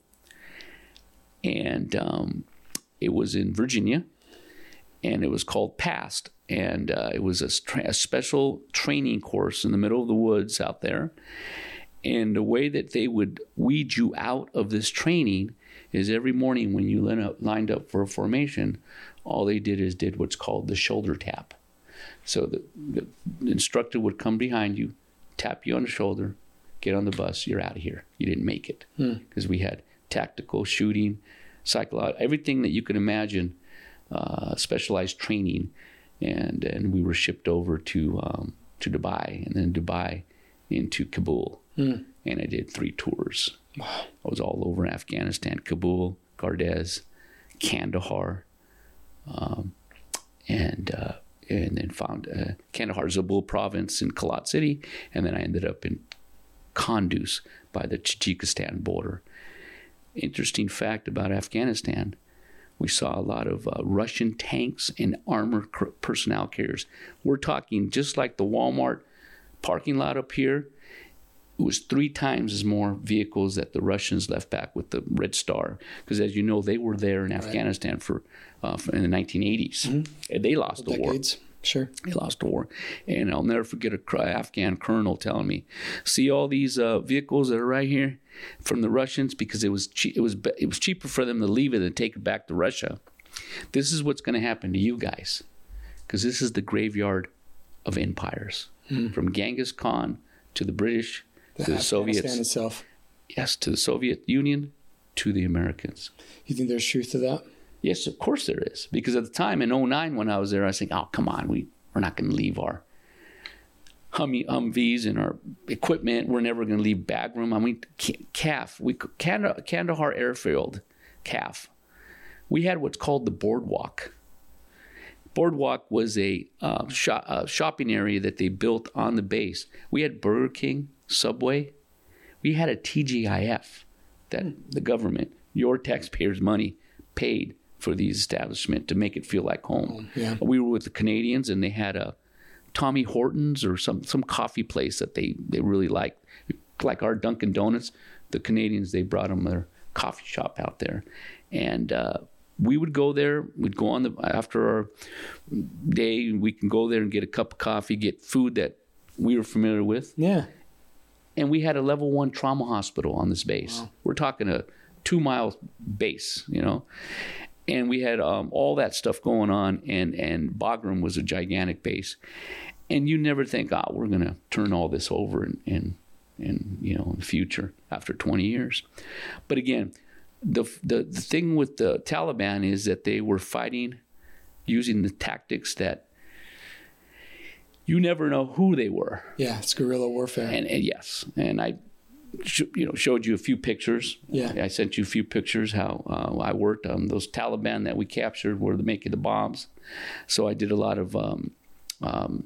And um, it was in Virginia. And it was called PAST. And uh, it was a, tra- a special training course in the middle of the woods out there. And the way that they would weed you out of this training is every morning when you line up, lined up for a formation, all they did is did what's called the shoulder tap. So the, the instructor would come behind you, tap you on the shoulder, get on the bus, you're out of here. You didn't make it. Because hmm. we had tactical, shooting, psychological, everything that you could imagine, uh, specialized training. And and we were shipped over to um, to Dubai, and then Dubai into Kabul. Hmm. And I did three tours. Wow. I was all over Afghanistan, Kabul, Gardez, Kandahar, um, and uh, and then found uh, Kandahar, Zabul province in Kalat City, and then I ended up in Kunduz by the Tajikistan border. Interesting fact about Afghanistan, we saw a lot of uh, Russian tanks and armored personnel carriers. We're talking just like the Walmart parking lot up here. It was three times as more vehicles that the Russians left back with the Red Star. Because as you know, they were there in right. Afghanistan for, uh, for in the nineteen eighties. Mm-hmm. And they lost the Decades. war. Sure. They lost the war. And I'll never forget a Afghan colonel telling me, see all these uh, vehicles that are right here from the Russians? Because it was, che- it, was, it was cheaper for them to leave it than take it back to Russia. This is what's going to happen to you guys. Because this is the graveyard of empires. Mm-hmm. From Genghis Khan to the British, the to the Soviets. Itself. Yes, to the Soviet Union, to the Americans. You think there's truth to that? Yes, of course there is. Because at the time in oh nine when I was there, I was thinking, oh, come on, we, we're not going to leave our Humvee, Humvees and our equipment. We're never going to leave Bagram. I mean, C A F, we, Kandahar Airfield, C A F, we had what's called the Boardwalk. Boardwalk was a uh, shop, uh, shopping area that they built on the base. We had Burger King, Subway. We had a T G I F that the government, your taxpayers' money, paid for the establishment to make it feel like home. Yeah. We were with the Canadians, and they had a Tommy Hortons or some some coffee place that they, they really liked. Like our Dunkin' Donuts, the Canadians, they brought them their coffee shop out there. And uh, we would go there. We'd go on the after our day, we can go there and get a cup of coffee, get food that we were familiar with. Yeah. And we had a level one trauma hospital on this base. Wow. We're talking a two-mile base, you know. And we had um, all that stuff going on, and, and Bagram was a gigantic base. And you never think, oh, we're going to turn all this over in, in, in, you know, in the future after twenty years. But again, the, the, the thing with the Taliban is that they were fighting using the tactics that you never know who they were. Yeah, it's guerrilla warfare. And, and yes, and I... you know, showed you a few pictures. Yeah. I sent you a few pictures how uh, I worked. Um, those Taliban that we captured were making the bombs. So I did a lot of um, um,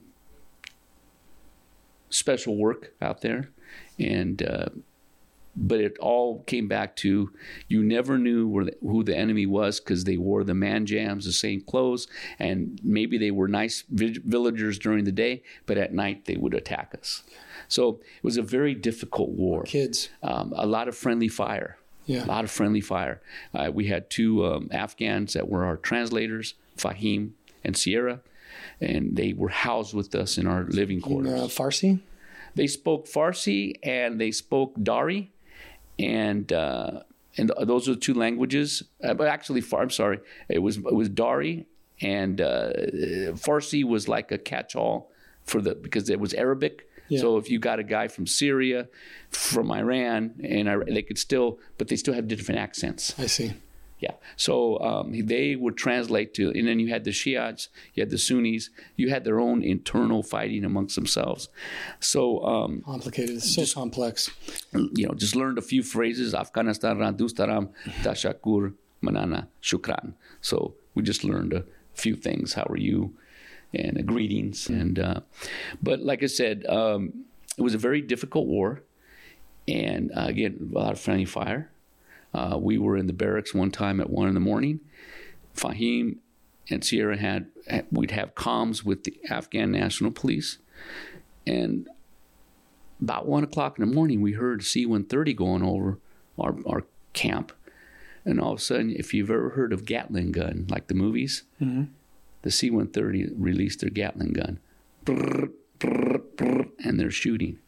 special work out there. And uh, but it all came back to you never knew where the, who the enemy was because they wore the man jams, the same clothes, and maybe they were nice villagers during the day, but at night they would attack us. So it was a very difficult war. Kids. Um, a lot of friendly fire. Yeah. A lot of friendly fire. Uh, we had two um, Afghans that were our translators, Fahim and Sierra, and they were housed with us in our living quarters. In, uh, Farsi? They spoke Farsi and they spoke Dari, and uh, and those are the two languages. Uh, but actually, I'm sorry, it was it was Dari, and uh, Farsi was like a catch-all for the because it was Arabic. Yeah. So if you got a guy from Syria, from Iran, and I, they could still, but they still have different accents. I see. Yeah. So um, they would translate to, and then you had the Shiites, you had the Sunnis, you had their own internal fighting amongst themselves. So um, complicated. It's so just, complex. You know, just learned a few phrases. Afghanistan, Randustaram, Tashakur, Manana, Shukran. So we just learned a few things. How are you? And uh, greetings. And uh, but like I said, um, it was a very difficult war, and uh, again, a lot of friendly fire. Uh, we were in the barracks one time at one in the morning. Fahim and Sierra had we'd have comms with the Afghan National Police, and about one o'clock in the morning, we heard C one thirty going over our our camp, and all of a sudden, if you've ever heard of Gatling gun, like the movies. Mm-hmm. The C one thirty released their Gatling gun, brrr, brrr, brrr, and they're shooting.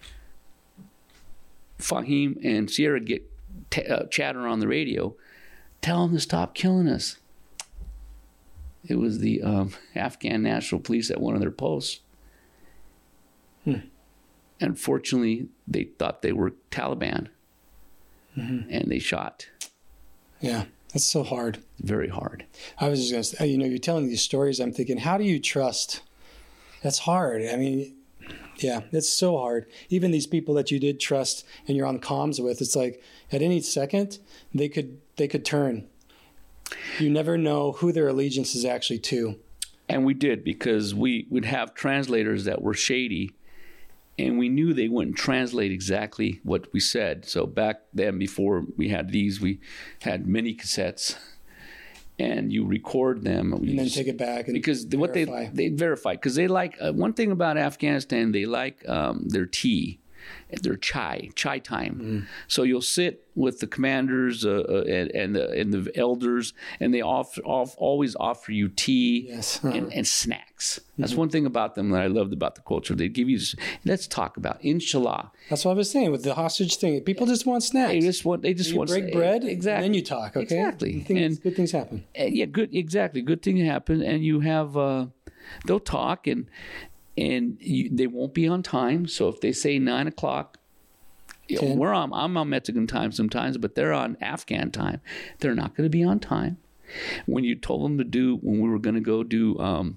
Fahim and Sierra get t- uh, chatter on the radio, tell them to stop killing us. It was the um, Afghan National Police at one of their posts. Hmm. unfortunately, they thought they were Taliban, mm-hmm. and they shot. Yeah, that's so hard. Very hard. I was just going to say, you know, you're telling these stories. I'm thinking, how do you trust? That's hard. I mean, yeah, it's so hard. Even these people that you did trust and you're on comms with, it's like at any second they could they could turn. You never know who their allegiance is actually to. And we did, because we would have translators that were shady, and we knew they wouldn't translate exactly what we said. So back then, before we had these, we had mini cassettes, and you record them. And then just take it back and because verify. what they they verify, because they like uh, one thing about Afghanistan, they like um, their tea, their chai, chai time. Mm. So you'll sit with the commanders uh, and and the, and the elders, and they off, off, always offer you tea yes. uh-huh. and, and snacks. That's mm-hmm. one thing about them that I loved about the culture. They give you, let's talk about inshallah. That's what I was saying with the hostage thing. People just want snacks. They just want. They just you want break bread. Exactly. And then you talk. Okay. Exactly. And things, and good things happen. And yeah. Good. Exactly. Good things happen, and you have. Uh, they'll talk, and and you, they won't be on time. So if they say nine o'clock. You know, we're on, I'm on Mexican time sometimes, but they're on Afghan time. They're not going to be on time. When you told them to do, when we were going to go do um,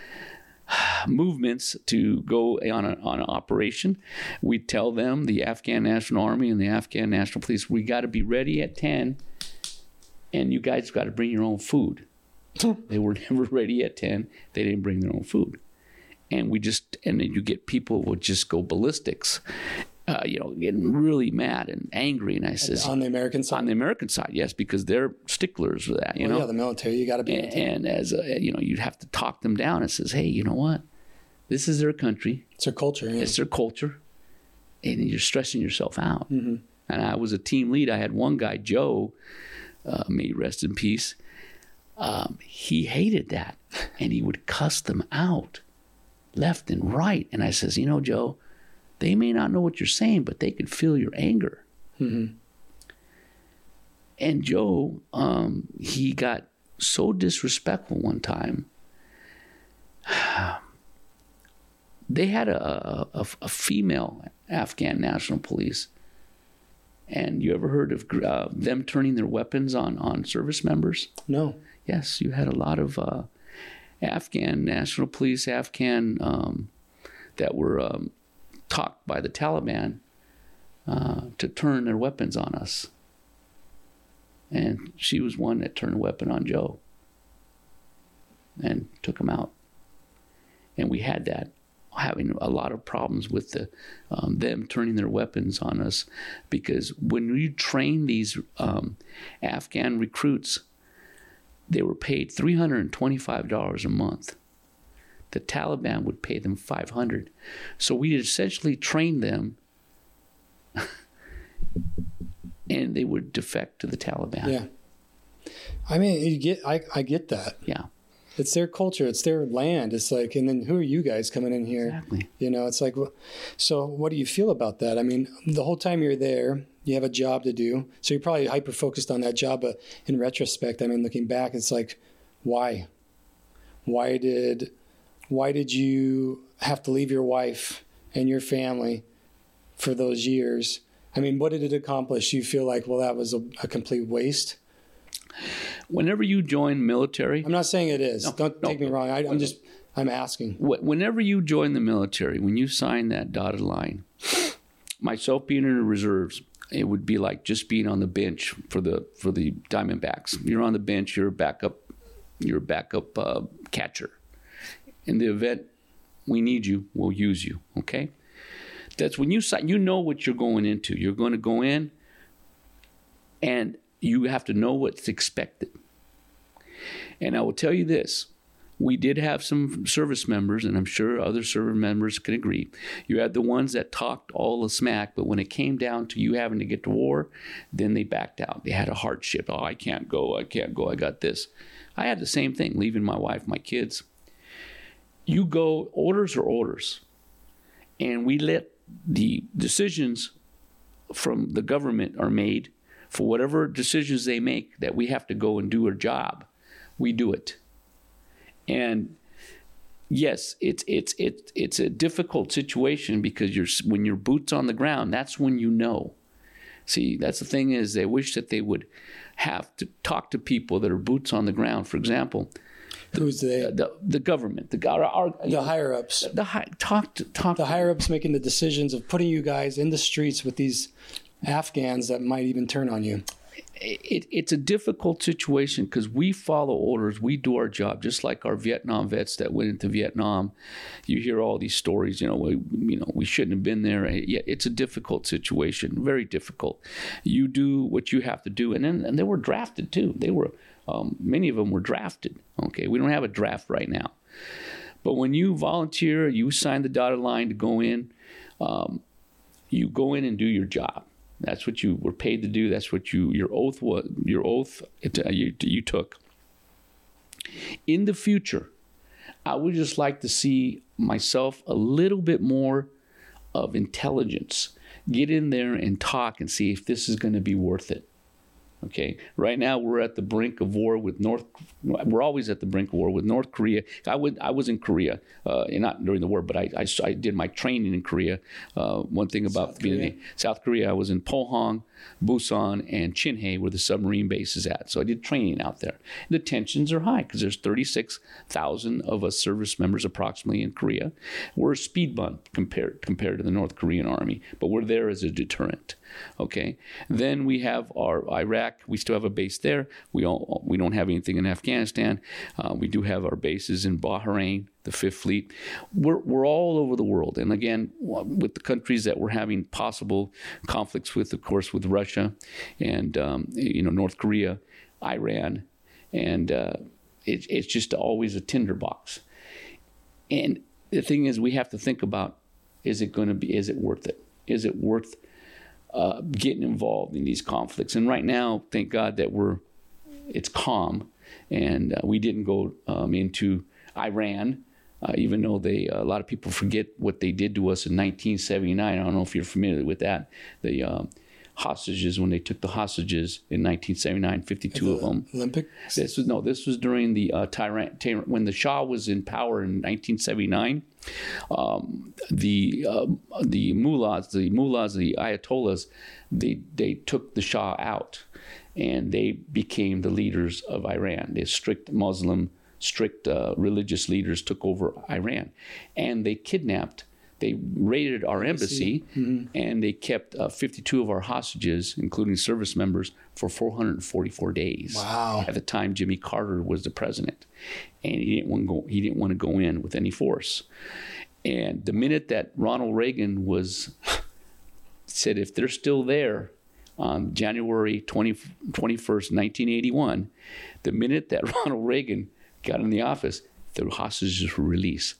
movements to go on, a, on an operation, we tell them, the Afghan National Army and the Afghan National Police, we got to be ready at ten, and you guys got to bring your own food. They were never ready at ten. They didn't bring their own food. And we just, and then you get people would just go ballistics. Uh, you know, getting really mad and angry. And I says, on the American side? On the American side, yes, because they're sticklers for that, you well, know? Yeah, the military, you got to be. And, and as, a, you know, you'd have to talk them down and says, hey, you know what? This is their country. It's their culture. Yeah. It's their culture. And you're stressing yourself out. Mm-hmm. And I was a team lead. I had one guy, Joe, uh, may he rest in peace. Um, he hated that. And he would cuss them out left and right. And I says, you know, Joe, they may not know what you're saying, but they could feel your anger. Mm-hmm. And Joe, um, he got so disrespectful one time. They had a, a, a female Afghan National Police. And you ever heard of uh, them turning their weapons on, on service members? No. Yes, you had a lot of uh, Afghan National Police, Afghan um, that were... Um, talked by the Taliban uh, to turn their weapons on us. And she was one that turned a weapon on Joe and took him out. And we had that, having a lot of problems with the um, them turning their weapons on us, because when you train these um, Afghan recruits, they were paid three hundred twenty-five dollars a month. The Taliban would pay them five hundred dollars. So we essentially trained them, and they would defect to the Taliban. Yeah. I mean, you get, I, I get that. Yeah. It's their culture. It's their land. It's like, and then who are you guys coming in here? Exactly. You know, it's like, so what do you feel about that? I mean, the whole time you're there, you have a job to do. So you're probably hyper-focused on that job. But in retrospect, I mean, looking back, it's like, why? Why did... Why did you have to leave your wife and your family for those years? I mean, what did it accomplish? Do you feel like, well, that was a, a complete waste? Whenever you join military... I'm not saying it is. No, Don't no, take me wrong. I, I'm just, I'm asking. Whenever you join the military, when you sign that dotted line, myself being in the reserves, it would be like just being on the bench for the for the Diamondbacks. You're on the bench, you're a backup, you're a backup uh, catcher. In the event we need you, we'll use you, okay? That's when you sign, you know what you're going into. You're going to go in, and you have to know what's expected. And I will tell you this. We did have some service members, and I'm sure other service members can agree. You had the ones that talked all the smack, but when it came down to you having to get to war, then they backed out. They had a hardship. Oh, I can't go. I can't go. I got this. I had the same thing, leaving my wife, my kids. You go, orders are orders. And we let the decisions from the government are made for whatever decisions they make that we have to go and do our job. We do it. And yes, it's it's it's it's a difficult situation because you're when your boots on the ground, that's when you know. See, that's the thing is they wish that they would have to talk to people that are boots on the ground. For example, who's the the, the government, the our, our the higher ups, the high, talk to talk the to, higher ups making the decisions of putting you guys in the streets with these Afghans that might even turn on you. It, it's a difficult situation because we follow orders. We do our job, just like our Vietnam vets that went into Vietnam. You hear all these stories, you know, we, you know, we shouldn't have been there. Yeah, it's a difficult situation, very difficult. You do what you have to do. And then and they were drafted too. They were, um, many of them were drafted. Okay, we don't have a draft right now. But when you volunteer, you sign the dotted line to go in, um, you go in and do your job. That's what you were paid to do. That's what you your oath was. Your oath it, uh, you, you took. In the future, I would just like to see myself a little bit more of intelligence. Get in there and talk and see if this is going to be worth it. Okay. Right now, we're at the brink of war with North. We're always at the brink of war with North Korea. I would. I was in Korea, uh, not during the war, but I, I, I did my training in Korea. Uh, one thing about South being Korea. in South Korea, I was in Pohang, Busan, and Chinhae, where the submarine base is at. So I did training out there. The tensions are high because there's thirty-six thousand of us service members approximately in Korea. We're a speed bump compared compared to the North Korean army, but we're there as a deterrent. Okay. Then we have our Iraq. We still have a base there. We all, we don't have anything in Afghanistan. Uh, we do have our bases in Bahrain, the Fifth Fleet. We're we're all over the world. And again, with the countries that we're having possible conflicts with, of course, with Russia and um, you know North Korea, Iran, and uh, it, it's just always a tinderbox. And the thing is, we have to think about: is it going to be? Is it worth it? Is it worth Uh, getting involved in these conflicts? And right now, thank God that we're it's calm, and uh, we didn't go um, into Iran, uh, even though they uh, a lot of people forget what they did to us in nineteen seventy-nine. I don't know if you're familiar with that. The uh, hostages, when they took the hostages in nineteen seventy-nine, fifty-two the of them. Olympic. This was no. This was during the uh, tyrant, tyrant when the Shah was in power in nineteen seventy-nine. Um, the uh, the mullahs, the mullahs, the ayatollahs, they they took the Shah out, and they became the leaders of Iran. The strict Muslim, strict uh, religious leaders took over Iran, and they kidnapped. They raided our embassy, mm-hmm. and they kept uh, fifty-two of our hostages, including service members, for four hundred forty-four days. Wow! At the time, Jimmy Carter was the president, and he didn't want to go. He didn't want to go in with any force. And the minute that Ronald Reagan was said, if they're still there on January twenty-first, nineteen eighty-one, the minute that Ronald Reagan got in the office, the hostages were released.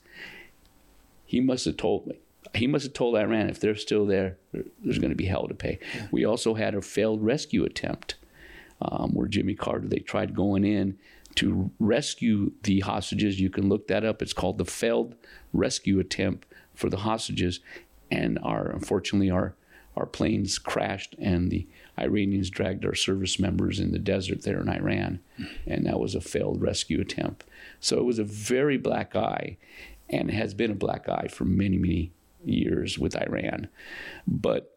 He must have told me. He must have told Iran if they're still there, there's going to be hell to pay. Yeah. We also had a failed rescue attempt um, where Jimmy Carter, they tried going in to rescue the hostages. You can look that up. It's called the failed rescue attempt for the hostages. And our unfortunately, our, our planes crashed, and the Iranians dragged our service members in the desert there in Iran. And that was a failed rescue attempt. So it was a very black eye, and has been a black eye for many, many years with Iran. But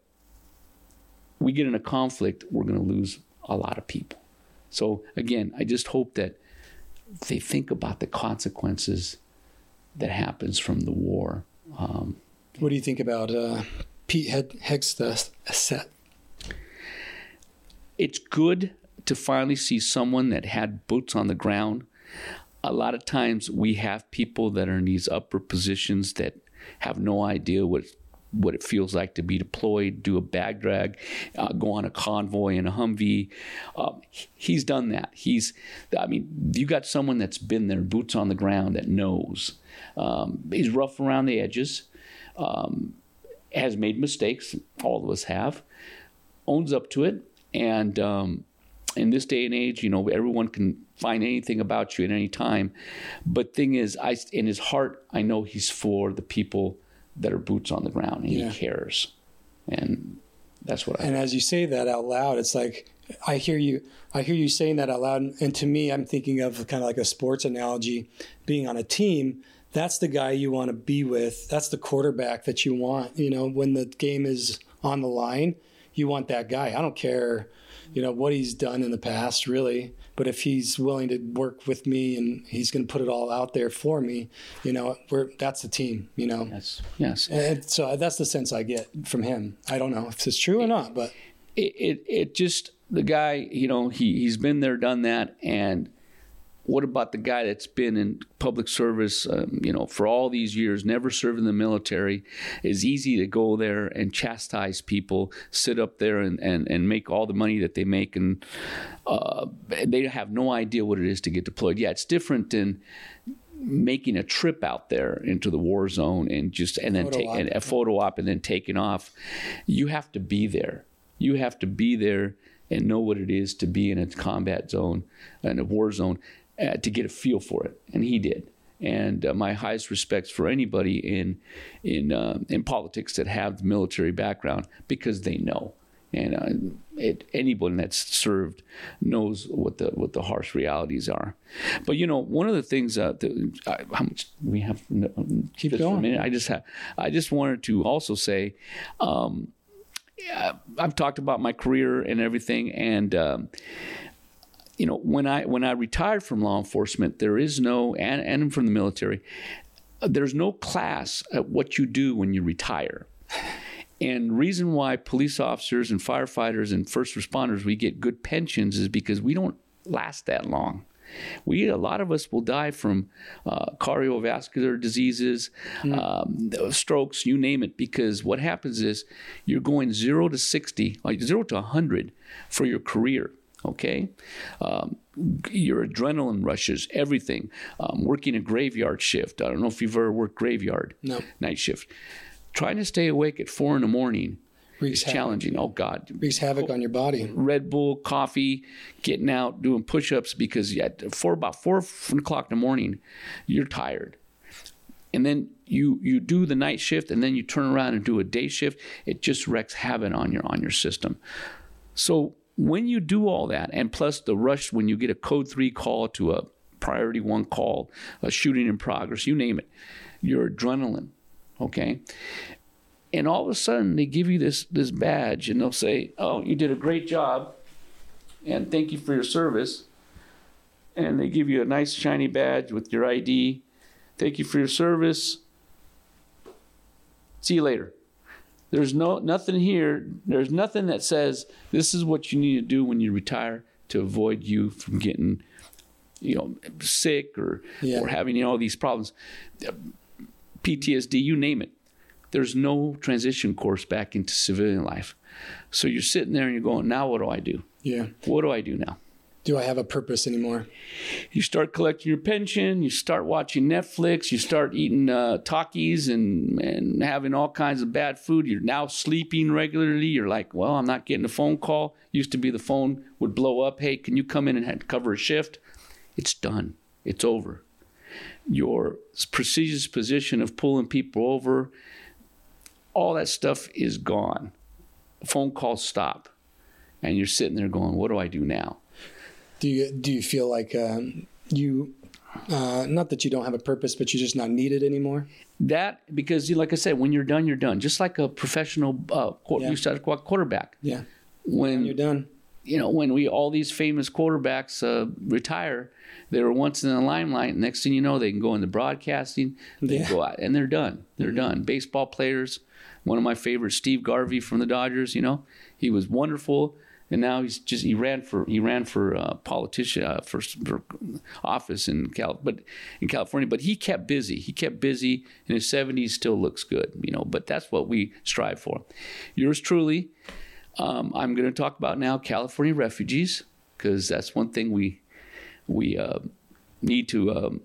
we get in a conflict, we're going to lose a lot of people. So again, I just hope that they think about the consequences that happens from the war. Um, what do you think about uh, Pete Hegseth? It's good to finally see someone that had boots on the ground. A lot of times we have people that are in these upper positions that have no idea what what it feels like to be deployed, do a bag drag, uh, go on a convoy in a Humvee. Um, he's done that. He's, I mean, you got someone that's been there, boots on the ground, that knows. Um, he's rough around the edges, um, has made mistakes, all of us have, owns up to it, and um, in this day and age, you know, everyone can find anything about you at any time. But thing is, I, in his heart, I know he's for the people that are boots on the ground, and yeah. he cares. And that's what I And think. As you say that out loud, it's like, I hear you, I hear you saying that out loud. And to me, I'm thinking of kind of like a sports analogy, being on a team that's the guy you want to be with. That's the quarterback that you want. You know, when the game is on the line, you want that guy. I don't care, you know, what he's done in the past, really. But if he's willing to work with me and he's going to put it all out there for me, you know, we're that's the team, you know. Yes, yes. And so that's the sense I get from him. I don't know if it's true or not, but it it, it just the guy, you know, he he's been there, done that, and what about the guy that's been in public service, um, you know, for all these years, never served in the military? It's easy to go there and chastise people, sit up there and, and, and make all the money that they make, and uh, they have no idea what it is to get deployed. Yeah, it's different than making a trip out there into the war zone and just and then Photo take op. and a photo op and then taking off. You have to be there. You have to be there and know what it is to be in a combat zone, in a war zone. Uh, to get a feel for it, and he did. And uh, my highest respects for anybody in in uh, in politics that have the military background, because they know, and uh, it, anyone that's served knows what the what the harsh realities are. But you know, one of the things uh, that, uh, how much we have? Keep just going. For a minute, I just have, I just wanted to also say. Um, yeah, I've talked about my career and everything, and um, you know, when I when I retired from law enforcement, there is no, and, and from the military, there's no class at what you do when you retire. And the reason why police officers and firefighters and first responders, we get good pensions is because we don't last that long. We, a lot of us will die from uh, cardiovascular diseases, mm. um, strokes, you name it, because what happens is you're going zero to sixty, like zero to one hundred for your career. Okay, um, your adrenaline rushes, everything. Um, working a graveyard shift. I don't know if you've ever worked graveyard no. night shift. Trying to stay awake at four in the morning Wreaks is havoc. challenging. Oh God, wreaks havoc on your body. Red Bull, coffee, getting out, doing push-ups because at four about four o'clock in the morning, you're tired. And then you you do the night shift, and then you turn around and do a day shift. It just wreaks havoc on your on your system. So when you do all that, and plus the rush when you get a code three call to a priority one call, a shooting in progress, you name it, your adrenaline, okay? And all of a sudden they give you this this badge and they'll say, oh, you did a great job and thank you for your service. And they give you a nice shiny badge with your I D. Thank you for your service. See you later. There's no nothing here. There's nothing that says this is what you need to do when you retire to avoid you from getting, you know, sick or yeah. or having, you know, all these problems, P T S D, you name it. There's no transition course back into civilian life. So you're sitting there and you're going, now what do I do? Yeah. What do I do now? Do I have a purpose anymore? You start collecting your pension, you start watching Netflix, you start eating uh, Takis and, and having all kinds of bad food. You're now sleeping regularly. You're like, well, I'm not getting a phone call. Used to be the phone would blow up. Hey, can you come in and have, cover a shift? It's done. It's over. Your prestigious position of pulling people over, all that stuff is gone. Phone calls stop. And you're sitting there going, what do I do now? Do you do you feel like um, you, uh, not that you don't have a purpose, but you're just not needed anymore? That, because like I said, when you're done, you're done. Just like a professional uh, Yeah. you said, quarterback. Yeah. When When you're done. You know, when we all these famous quarterbacks uh, retire, they were once in the limelight. Next thing you know, they can go into broadcasting. They Yeah. go out, and they're done. They're mm-hmm. done. Baseball players. One of my favorites, Steve Garvey from the Dodgers. You know, he was wonderful. And now he's just he ran for he ran for uh, politician uh, for, for office in Cal, but in California. But he kept busy. He kept busy. In his seventies, still looks good, you know. But that's what we strive for. Yours truly. Um, I'm going to talk about now California refugees, because that's one thing we we uh, need to. Um,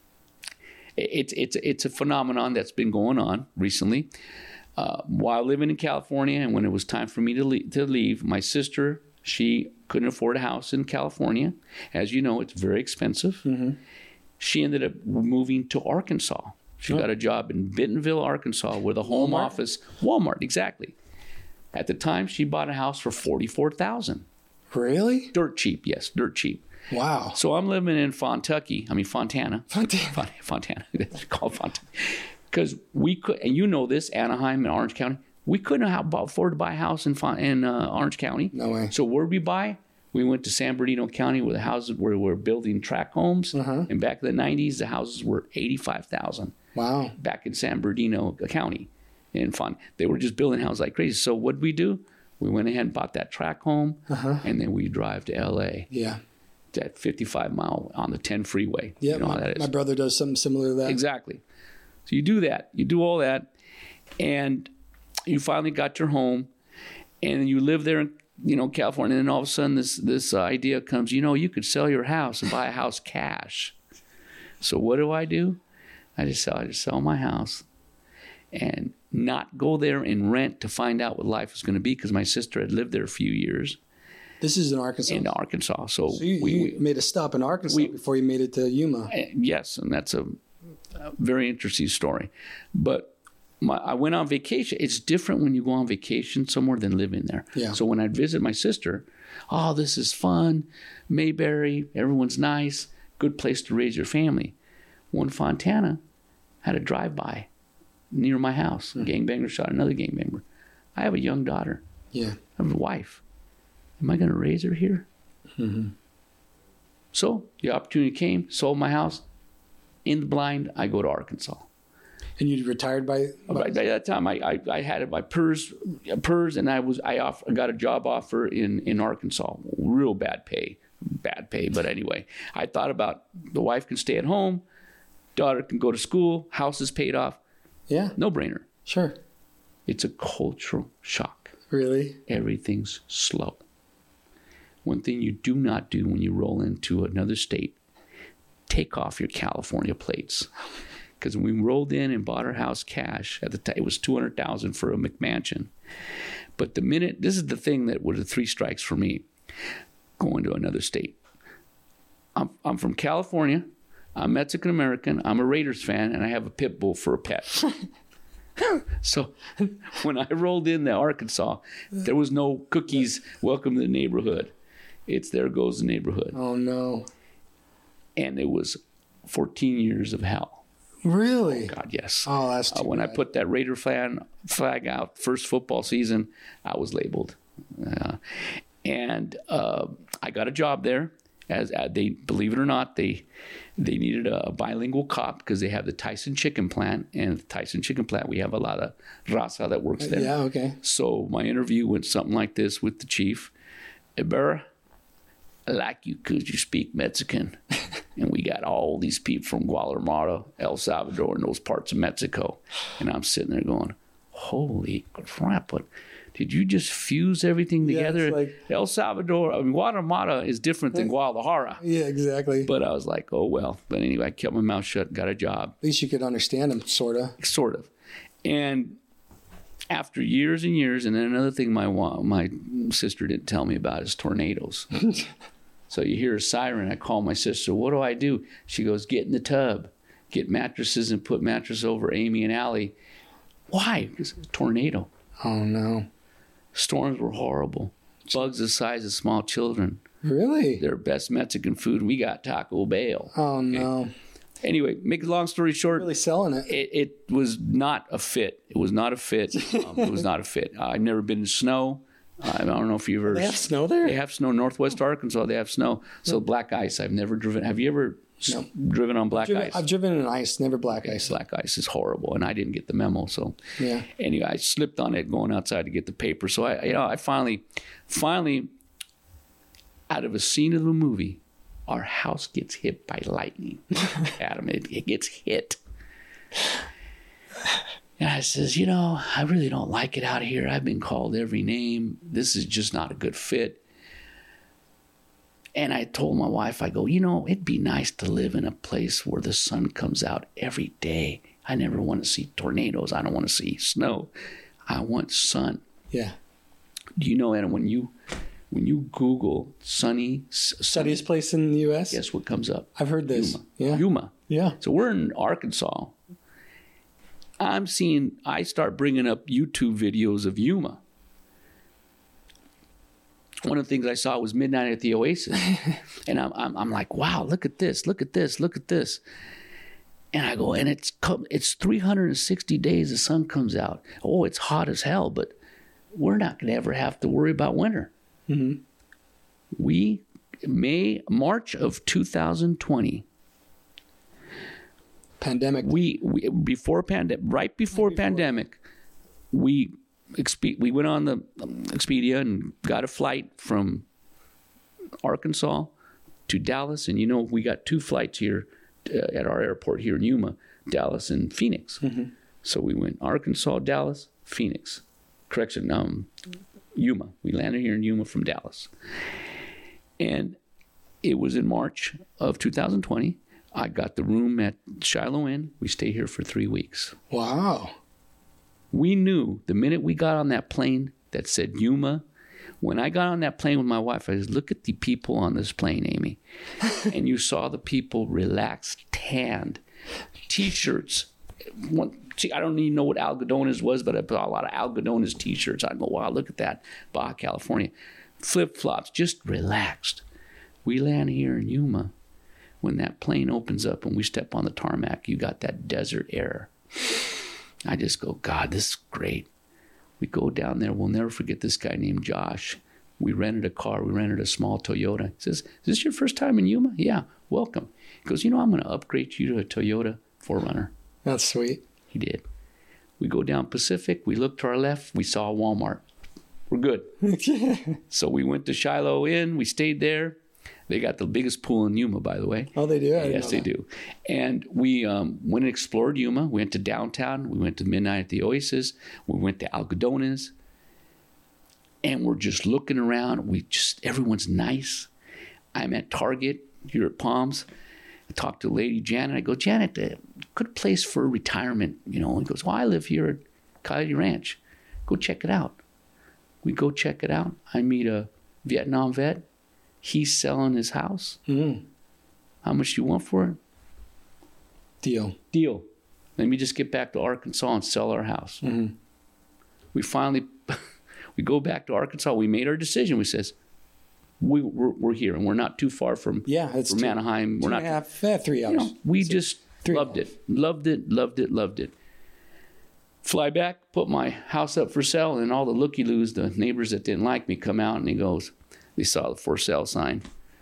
it's it's it's a phenomenon that's been going on recently. Uh, while living in California, and when it was time for me to leave, to leave, my sister, she couldn't afford a house in California. As you know, it's very expensive. Mm-hmm. She ended up moving to Arkansas. She oh. got a job in Bentonville, Arkansas, with a home Walmart? office. Walmart, exactly. At the time, she bought a house for forty-four thousand dollars. Really? Dirt cheap, yes, dirt cheap. Wow. So I'm living in Fontucky. I mean, Fontana. Fontana. Font- Fontana. It's called Fontana. Because we could, and you know this, Anaheim and Orange County, we couldn't have afford to buy a house in, Font- in uh, Orange County. No way. So where'd we buy? We went to San Bernardino County where the houses where we're building tract homes. Uh-huh. And back in the nineties, the houses were eighty-five thousand dollars. Wow. Back in San Bernardino County. And fun. They were just building houses like crazy. So what'd we do? We went ahead and bought that tract home, Uh-huh. and then we drive to L A. Yeah. That fifty-five mile on the ten freeway. Yeah. You know my, how that is. my brother does something similar to that. Exactly. So you do that. You do all that, and you finally got your home, and you live there in, you know, California. And then all of a sudden, this this uh, idea comes. You know, you could sell your house and buy a house cash. So what do I do? I just sell. I just sell my house, and not go there and rent to find out what life is going to be, because my sister had lived there a few years This is in Arkansas. in Arkansas. So, so you, we, you we made a stop in Arkansas we- before you made it to Yuma. yes, and that's a, a very interesting story. But my, I went on vacation. It's different when you go on vacation somewhere than living there. Yeah. So when I'd visit my sister, oh, this is fun, Mayberry, everyone's nice, good place to raise your family. One Fontana had a drive-by near my house. Mm-hmm. Gangbanger shot another gangbanger. I have a young daughter. Yeah. I have a wife. Am I going to raise her here? Mm-hmm. So the opportunity came, sold my house. In the blind, I go to Arkansas. And you retired by, by By, by that time, I, I, I had it by P E R S, P E R S, and I was I, off, I got a job offer in, in Arkansas. Real bad pay, bad pay. But anyway, I thought about the wife can stay at home, daughter can go to school, house is paid off. Yeah. No brainer. Sure. It's a cultural shock. Really? Everything's slow. One thing you do not do when you roll into another state, take off your California plates. Because when we rolled in and bought our house cash, at the time it was two hundred thousand dollars for a McMansion. But the minute, this is the thing that were the three strikes for me, going to another state. I'm, I'm from California. I'm Mexican American. I'm a Raiders fan, and I have a pit bull for a pet. So when I rolled into Arkansas, there was no cookies, welcome to the neighborhood. It's there goes the neighborhood. Oh, no. And it was fourteen years of hell. Really? God, yes. Oh, that's too Uh, when I bad. put that Raider flag, flag out, first football season, I was labeled. Uh, and uh, I got a job there. As uh, they, believe it or not, they they needed a bilingual cop because they have the Tyson chicken plant. And the Tyson chicken plant, we have a lot of raza that works there. Yeah, okay. So my interview went something like this with the chief. Ibarra, I like you because you speak Mexican. And we got all these people from Guatemala, El Salvador, and those parts of Mexico. And I'm sitting there going, holy crap, what, did you just fuse everything Yeah, together? it's like- El Salvador, I mean, Guatemala is different than Guadalajara. Yeah, exactly. But I was like, oh, well. But anyway, I kept my mouth shut, got a job. At least you could understand them, sort of. Sort of. And after years and years, and then another thing my wa- my sister didn't tell me about is tornadoes. So you hear a siren, I call my sister, what do I do? She goes, get in the tub, get mattresses and put mattress over Amy and Allie. Why? Because it's a tornado. Oh, no. Storms were horrible. Bugs the size of small children. Really? Their best Mexican food, we got Taco Bell. Oh, no. Anyway, make a long story short, Really selling it. It, it was not a fit. It was not a fit. Um, it was not a fit. Uh, I've never been in snow. I don't know if you've ever. They have snow there? They have snow. Northwest Arkansas, they have snow. So black ice. I've never driven. Have you ever s- No. driven on black Driven- ice? I've driven in ice, never black ice. Black ice is horrible, and I didn't get the memo. So Yeah. anyway, I slipped on it going outside to get the paper. So I, you know, I finally, finally, out of a scene of a movie, our house gets hit by lightning. Adam, it, it gets hit. And I says, you know, I really don't like it out here. I've been called every name. This is just not a good fit. And I told my wife, I go, you know, it'd be nice to live in a place where the sun comes out every day. I never want to see tornadoes. I don't want to see snow. I want sun. Yeah. Do you know, Adam, when you when you Google sunny, sunny Sunniest place in the U S? guess what comes up? I've heard this. Yuma. Yeah. Yuma. Yeah. So we're in Arkansas. I'm seeing, I start bringing up YouTube videos of Yuma. one of the things I saw was Midnight at the Oasis. And I'm, I'm, I'm like, wow, look at this, look at this, look at this. And I go, and it's it's three hundred sixty days the sun comes out. Oh, it's hot as hell, but we're not going to ever have to worry about winter. Mm-hmm. We, May, March of two thousand twenty. Pandemic. We, we before pandemic, right before, right before pandemic, we expe- we went on the um, Expedia and got a flight from Arkansas to Dallas. And, you know, we got two flights here uh, at our airport here in Yuma, Dallas and Phoenix. Mm-hmm. So we went Arkansas, Dallas, Phoenix. Correction, um, Yuma. We landed here in Yuma from Dallas. And it was in March of two thousand twenty. I got the room at Shiloh Inn. We stayed here for three weeks. Wow. We knew the minute we got on that plane that said Yuma, when I got on that plane with my wife, I said, look at the people on this plane, Amy. And you saw the people relaxed, tanned, T-shirts. One, I don't even know what Algodones was, but I put a lot of Algodones T-shirts. I go, wow, look at that. Baja California. Flip-flops, just relaxed. We land here in Yuma. When that plane opens up and we step on the tarmac, you got that desert air. I just go, God, this is great. We go down there. We'll never forget this guy named Josh. We rented a car. We rented a small Toyota. He says, is this your first time in Yuma? Yeah, welcome. He goes, you know, I'm going to upgrade you to a Toyota four runner. That's sweet. He did. We go down Pacific. We look to our left. We saw a Walmart. We're good. So we went to Shiloh Inn. We stayed there. They got the biggest pool in Yuma, by the way. Oh, they do? I didn't yes, know they that. do. And we um, went and explored Yuma. We went to downtown. We went to Midnight at the Oasis. We went to Algodones. And we're just looking around. We just, everyone's nice. I'm at Target here at Palms. I talked to Lady Janet. I go, Janet, uh, good place for retirement. You know, he goes, well, I live here at Coyote Ranch. Go check it out. We go check it out. I meet a Vietnam vet. He's selling his house. Mm. How much do you want for it? Deal. Deal. Let me just get back to Arkansas and sell our house. Mm-hmm. We finally, we go back to Arkansas. We made our decision. We says, we, we're, we're here and we're not too far from, yeah, it's from two, Anaheim. Two we're and not a half, eh, three hours. You know, we Six, just loved it. Loved it, loved it, loved it. Fly back, put my house up for sale, and all the looky-loos, the neighbors that didn't like me, come out and he goes, they saw the for sale sign.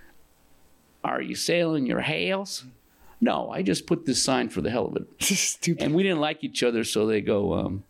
Are you selling your house? No, I just put this sign for the hell of it. Stupid. And we didn't like each other, so they go, um,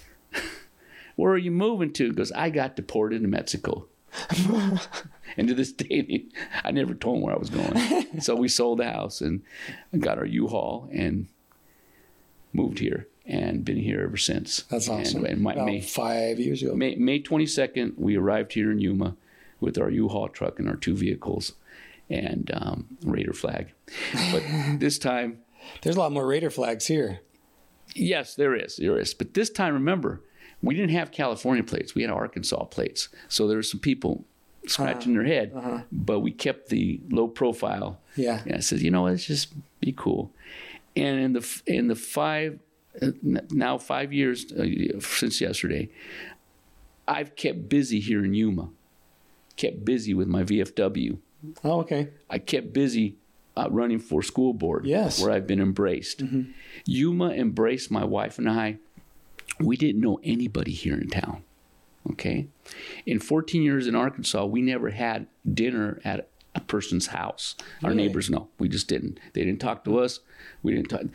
where are you moving to? He goes, I got deported to Mexico. And to this day, I never told him where I was going. So we sold the house and got our U-Haul and moved here and been here ever since. That's awesome. And, and my, About May, five years ago. May, May twenty-second, we arrived here in Yuma with our U-Haul truck and our two vehicles and um, Raider flag. But this time... There's a lot more Raider flags here. Yes, there is. There is. But this time, remember, we didn't have California plates. We had Arkansas plates. So there were some people scratching uh, their head, uh-huh. but we kept the low profile. Yeah. And I said, you know, let's just be cool. And in the in the five, now five years uh, since yesterday, I've kept busy here in Yuma. Kept busy with my V F W. Oh, okay. I kept busy uh, running for school board. Yes. Where I've been embraced. Mm-hmm. Yuma embraced my wife and I. We didn't know anybody here in town. Okay? In fourteen years in Arkansas, we never had dinner at a person's house. Our really? neighbors, no. We just didn't. They didn't talk to us. We didn't talk.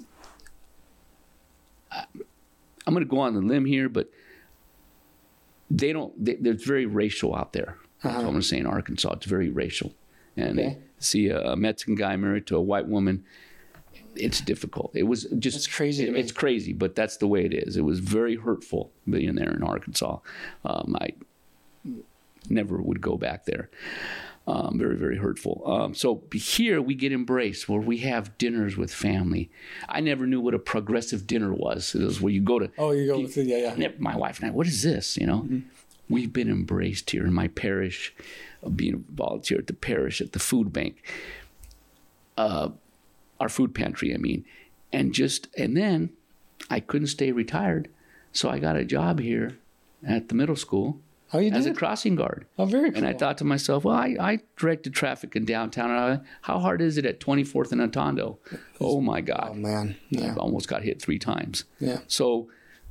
I, I'm going to go on the limb here, but they don't, they, they're very racial out there. Uh-huh. That's what I'm going to say in Arkansas. It's very racial. And okay. see a, a Mexican guy married to a white woman, it's difficult. It was just it's crazy. It, it's crazy, but that's the way it is. It was very hurtful being there in Arkansas. Um, I never would go back there. Um, very, very hurtful. Um, so here we get embraced, where we have dinners with family. I never knew what a progressive dinner was. It was where you go to. Oh, you go with the, yeah, yeah. My wife and I. What is this? You know, mm-hmm. We've been embraced here in my parish, uh, being a volunteer at the parish at the food bank. Uh, Our food pantry, I mean. And just, and then I couldn't stay retired. So I got a job here at the middle school. Oh, you as did? a crossing guard. Oh, very cool. And I thought to myself, well, I, I directed traffic in downtown. And I, how hard is it at twenty-fourth and Atondo? Oh, my God. Oh, man. Yeah. I almost got hit three times. Yeah. So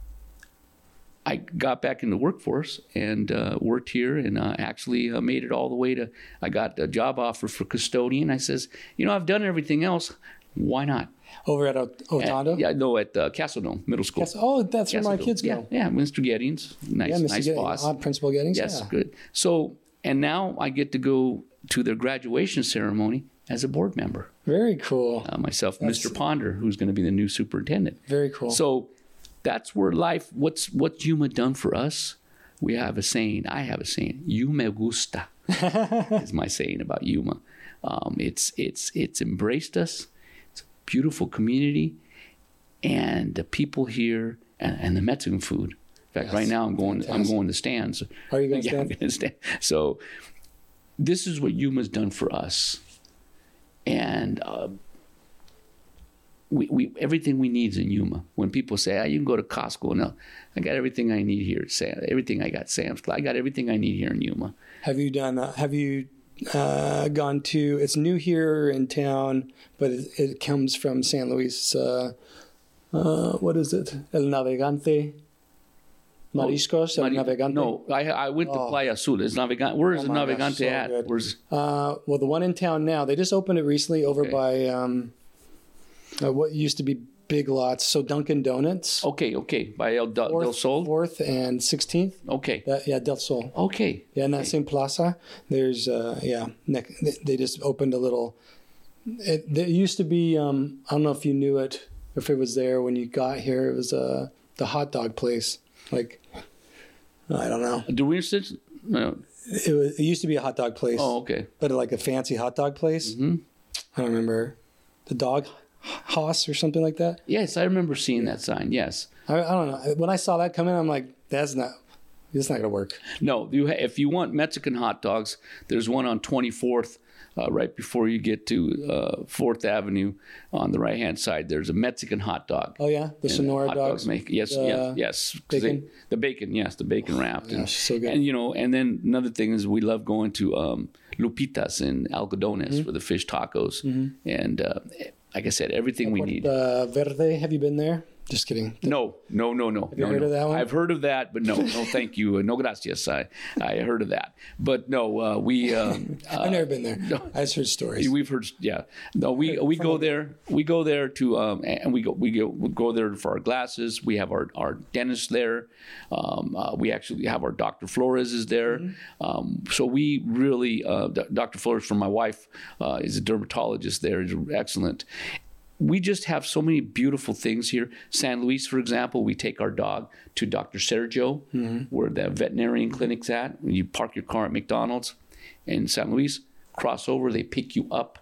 I got back in the workforce and uh, worked here and uh, actually uh, made it all the way to, I got a job offer for custodian. I says, you know, I've done everything else. Why not? Over at Ot- Otondo? At, yeah, no, at uh, Castle Dome Middle School. Yes. Oh, that's where my Castle kids Dome. go. Yeah, yeah, Mister Gettings, nice, Yeah, Mister nice Gettings, boss. uh, Principal Gettings. Yes, yeah. good. So, and now I get to go to their graduation ceremony as a board member. Very cool. Uh, myself, Mister Ponder, who's going to be the new superintendent. Very cool. So, that's where life. What's what's Yuma done for us? We have a saying. I have a saying. You me gusta is my saying about Yuma. Um, it's it's it's embraced us. It's a beautiful community, and the people here, and, and the Mexican food. In fact, Yes, right now I'm going. fantastic. I'm going to stands. Are you going to Yeah, I'm stand? going to stand. So, this is what Yuma's done for us, and. Uh, We, we everything we need is in Yuma. When people say, "Ah, you can go to Costco," no, I got everything I need here at Sam. Everything I got Sam's Club. I got everything I need here in Yuma. Have you done? Uh, have you uh, gone to? It's new here in town, but it, it comes from San Luis. Uh, uh, what is it? El Navegante. Mariscos, El Mari- Navegante. No, I I went to Oh. Playa Azul. Is Navegante? Where is Oh the my gosh, Navegante so at? good. Where's Uh, well, the one in town now. They just opened it recently over Okay. by um, uh, what used to be Big Lots. So Dunkin' Donuts. okay, okay, by El Del, Del Sol. Fourth and sixteenth. Okay, That, yeah, Del Sol. okay, Yeah, in that same plaza, there's uh, yeah, ne- they just opened a little. It there used to be. Um, I don't know if you knew it, if it was there when you got here. It was uh, the hot dog place. Like, I don't know. Do we sit? No. It was. It used to be a hot dog place, Oh, okay. but like a fancy hot dog place. hmm I don't remember the dog Haas or something like that. Yes, I remember seeing that sign. Yes. I, I don't know. When I saw that come in, I'm like, that's not. It's not gonna work. No, you ha- if you want Mexican hot dogs, there's one on twenty-fourth, uh, right before you get to uh, fourth Avenue on the right-hand side. There's a Mexican hot dog. Oh yeah, the And Sonora hot dogs. make yes, the yes, yes. 'Cause bacon? they- the bacon, yes, the bacon wrapped. and, gosh, so good. And you know, and then another thing is we love going to um, Lupitas and Algodones Mm-hmm. for the fish tacos. And uh, like I said, everything we need. Uh, Verde, have you been there? Just kidding. No, no, no, no. Have you no, heard no. of that one? I've heard of that, but no, no, thank you. No gracias. I, I heard of that. But no, uh, we... Uh, I've never been there. I just heard stories. We've heard, yeah. No, we we go there. We go there to, um, and we go we go we go there for our glasses. We have our, our dentist there. Um, uh, we actually have our Doctor Flores is there. Mm-hmm. Um, so we really, uh, Doctor Flores from my wife uh, is a dermatologist there. Is excellent. We just have so many beautiful things here. San Luis, for example, we take our dog to Doctor Sergio, Mm-hmm. where the veterinarian clinic's at. You park your car at McDonald's in San Luis, cross over, they pick you up,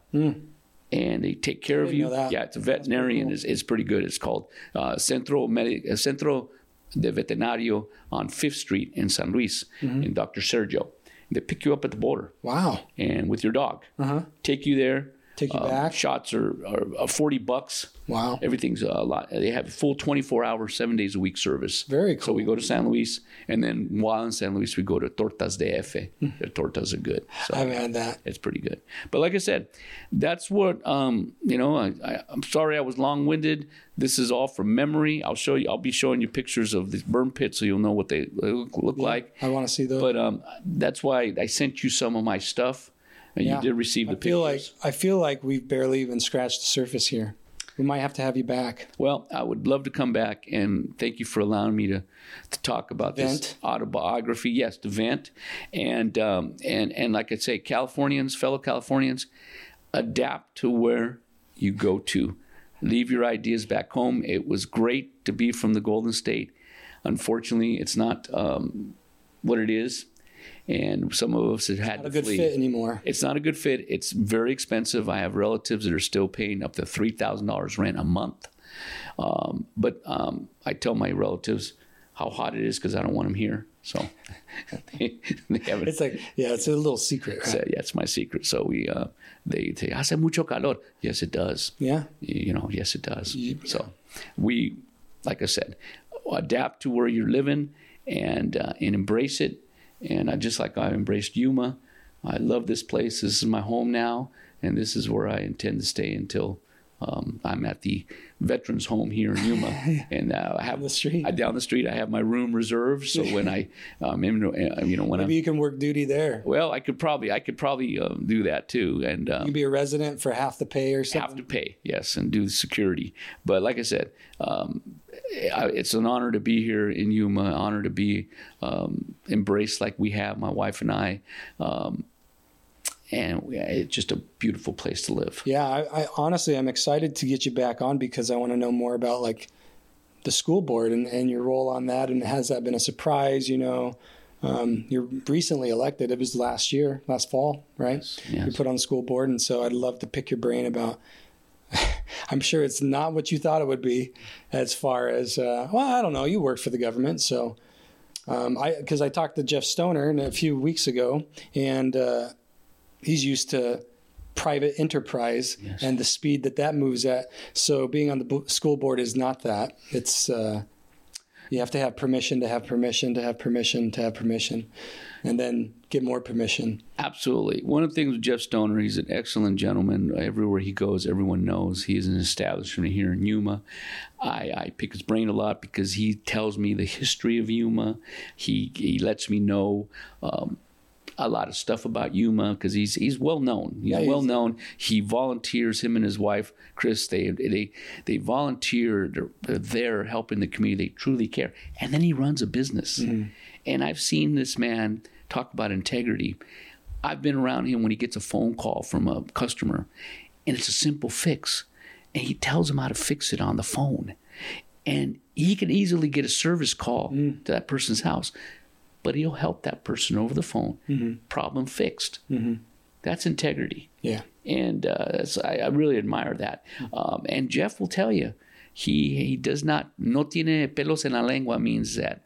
and they take care of didn't you. know that. Yeah, it's a veterinarian. It's, it's pretty good. It's called uh, Centro, Medi- uh, Centro de Veterinario on fifth Street in San Luis, Mm-hmm. in Doctor Sergio. They pick you up at the border Wow. and with your dog. Uh-huh. Take you there. Take you Uh, back. Shots are, are, are forty bucks. Wow. Everything's a lot. They have full twenty-four hour, seven days a week service. Very So cool. we go to San Luis, and then while in San Luis, we go to Tortas D F. The tortas are good. So I haven't had that. it's pretty good. But like I said, that's what, um, you know, I, I, I'm sorry I was long winded. This is all from memory. I'll show you, I'll be showing you pictures of the burn pits so you'll know what they look, look like. I want to see those. But um, that's why I sent you some of my stuff. And Yeah. you did receive the I feel pictures. like I feel like we've barely even scratched the surface here. We might have to have you back. Well, I would love to come back, and thank you for allowing me to, to talk about this Vent. autobiography. Yes, to vent, and um, and and like I say, Californians, fellow Californians, adapt to where you go to. Leave your ideas back home. It was great to be from the Golden State. Unfortunately, it's not um, what it is, and some of us have had Not a to good flee. fit anymore. It's not a good fit. It's very expensive. I have relatives that are still paying up to three thousand dollars rent a month. Um, but um, I tell my relatives how hot it is because I don't want them here. So they, they haven't. It's like, yeah, it's a little secret. Right? So, yeah, it's my secret. So we, uh, they say, hace mucho calor. Yes, it does. Yeah. You know, yes, it does. You- So we, like I said, adapt to where you're living and uh, and embrace it. And I just like I embraced Yuma. I love this place. This is my home now, and this is where I intend to stay until um, I'm at the veterans home here in Yuma. And uh, I have down the street. I, down the street. I have my room reserved, so when I, um, you know, you know when maybe I'm, you can work duty there. well, I could probably I could probably uh, do that too, and um, You can be a resident for half the pay or something. have to pay, yes, and do the security. But like I said, um, it's an honor to be here in Yuma, honor to be um, embraced like we have, my wife and I. Um, and it's just a beautiful place to live. Yeah, I, I honestly, I'm excited to get you back on because I want to know more about like the school board and, and your role on that. And has that been a surprise? You know, um, you're recently elected. It was last year, last fall, right? Yes, yes. You put on the school board. And so I'd love to pick your brain about, I'm sure it's not what you thought it would be as far as, uh, well, I don't know. You worked for the government. So um, I, because I talked to Jeff Stoner a few weeks ago, and uh, he's used to private enterprise yes. and the speed that that moves at. So being on the b- school board is not that. It's uh, you have to have permission to have permission to have permission to have permission, and then get more permission. Absolutely. One of the things with Jeff Stoner, he's an excellent gentleman. Everywhere he goes, everyone knows he's an establishment here in Yuma. I, I pick his brain a lot because he tells me the history of Yuma. He he lets me know Um, a lot of stuff about Yuma because he's he's well known. He's yeah, he's, well known. He volunteers. Him and his wife Chris. They they they volunteer. They're, they're there helping the community. They truly care. And then he runs a business. Mm-hmm. And I've seen this man talk about integrity. I've been around him when he gets a phone call from a customer, and it's a simple fix, and he tells them how to fix it on the phone, and he can easily get a service call mm. to that person's house. But he'll help that person over the phone. Mm-hmm. Problem fixed. Mm-hmm. That's integrity. Yeah. And uh, that's, I, I really admire that. Um, and Jeff will tell you, he he does not, no tiene pelos en la lengua means that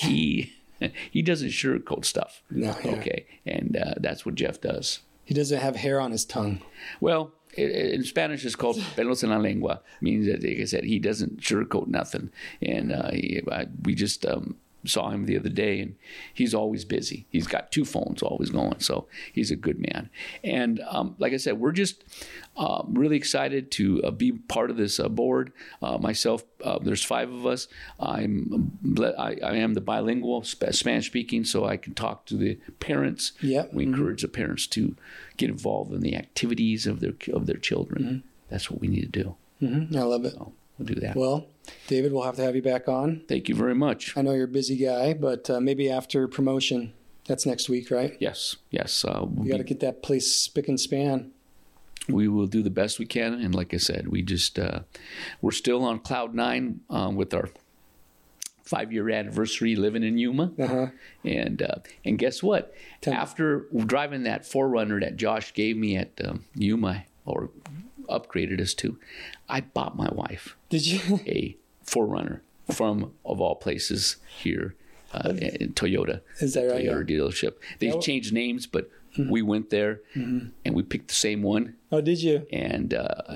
he he doesn't sugarcoat stuff. No, yeah. Okay. And uh, that's what Jeff does. He doesn't have hair on his tongue. Well, in Spanish, it's called pelos en la lengua. Means that, like I said, he doesn't sugarcoat nothing. And uh, he, I, we just... Um, saw him the other day, and he's always busy. He's got two phones always going, so he's a good man. And um, like I said, we're just uh, really excited to uh, be part of this uh, board. Uh, myself, uh, there's five of us. I'm I, I am the bilingual Spanish speaking, so I can talk to the parents. Yep. We mm-hmm. encourage the parents to get involved in the activities of their of their children. Mm-hmm. That's what we need to do. Mm-hmm. I love it. So we'll do that. Well, David, we'll have to have you back on. Thank you very much. I know you're a busy guy, but uh, maybe after promotion. That's next week, right? Yes, yes. Uh, we'll you got to be, get that place spick and span. We will do the best we can, and like I said, we just uh, we're still on cloud nine um, with our five-year anniversary living in Yuma, uh-huh. and uh, and guess what? Ten- After driving that four runner that Josh gave me at um, Yuma, or upgraded us to, I bought my wife. Did you? a four runner from, of all places, here uh, in Toyota. Is that right? Toyota Yeah. dealership. They've Yeah. changed names, but mm-hmm. we went there mm-hmm. and we picked the same one. Oh, did you? And uh,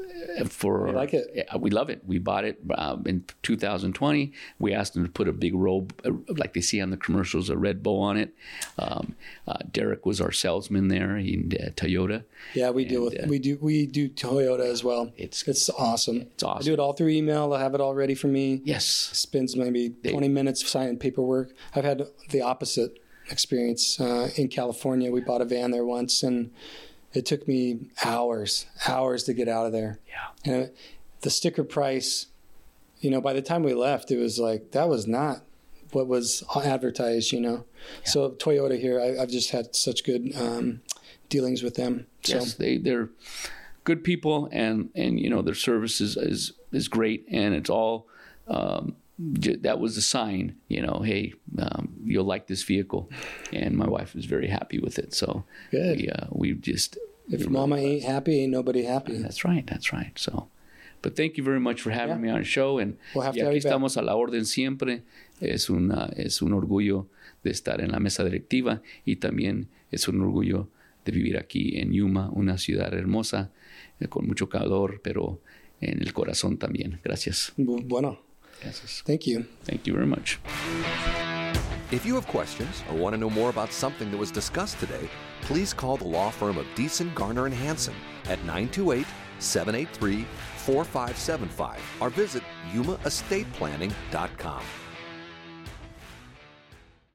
for I like it. We love it. We bought it um, in two thousand twenty. We asked them to put a big robe, uh, like they see on the commercials, a red bow on it. Um, uh, Derek was our salesman there in uh, Toyota. Yeah, we and, deal with uh, we do we do Toyota as well. It's it's awesome. It's awesome. I do it all through email. They'll have it all ready for me. Yes. Spends maybe They, twenty minutes signing paperwork. I've had the opposite experience uh, in California. We bought a van there once, and it took me hours, hours to get out of there. Yeah. And it, the sticker price, you know, by the time we left, it was like, that was not what was advertised, you know. Yeah. So Toyota here, I, I've just had such good um, dealings with them. So. Yes, they, they're good people, and, and you know, their service is, is, is great, and it's all, um, that was a sign, you know, hey, um, you'll like this vehicle. And my wife was very happy with it. So good. we, uh, we just... If mama ain't happy, ain't nobody happy. That's right, that's right. So, but thank you very much for having yeah. me on the show. And we'll have y to aquí have you estamos back. A la orden siempre. Es, una, es un orgullo de estar en la mesa directiva, y también es un orgullo de vivir aquí en Yuma, una ciudad hermosa, eh, con mucho calor, pero en el corazón también. Gracias. Bueno. Gracias. Thank you. Thank you very much. If you have questions or want to know more about something that was discussed today, please call the law firm of Deason, Garner, and Hansen at nine two eight, seven eight three, four five seven five or visit yuma estate planning dot com.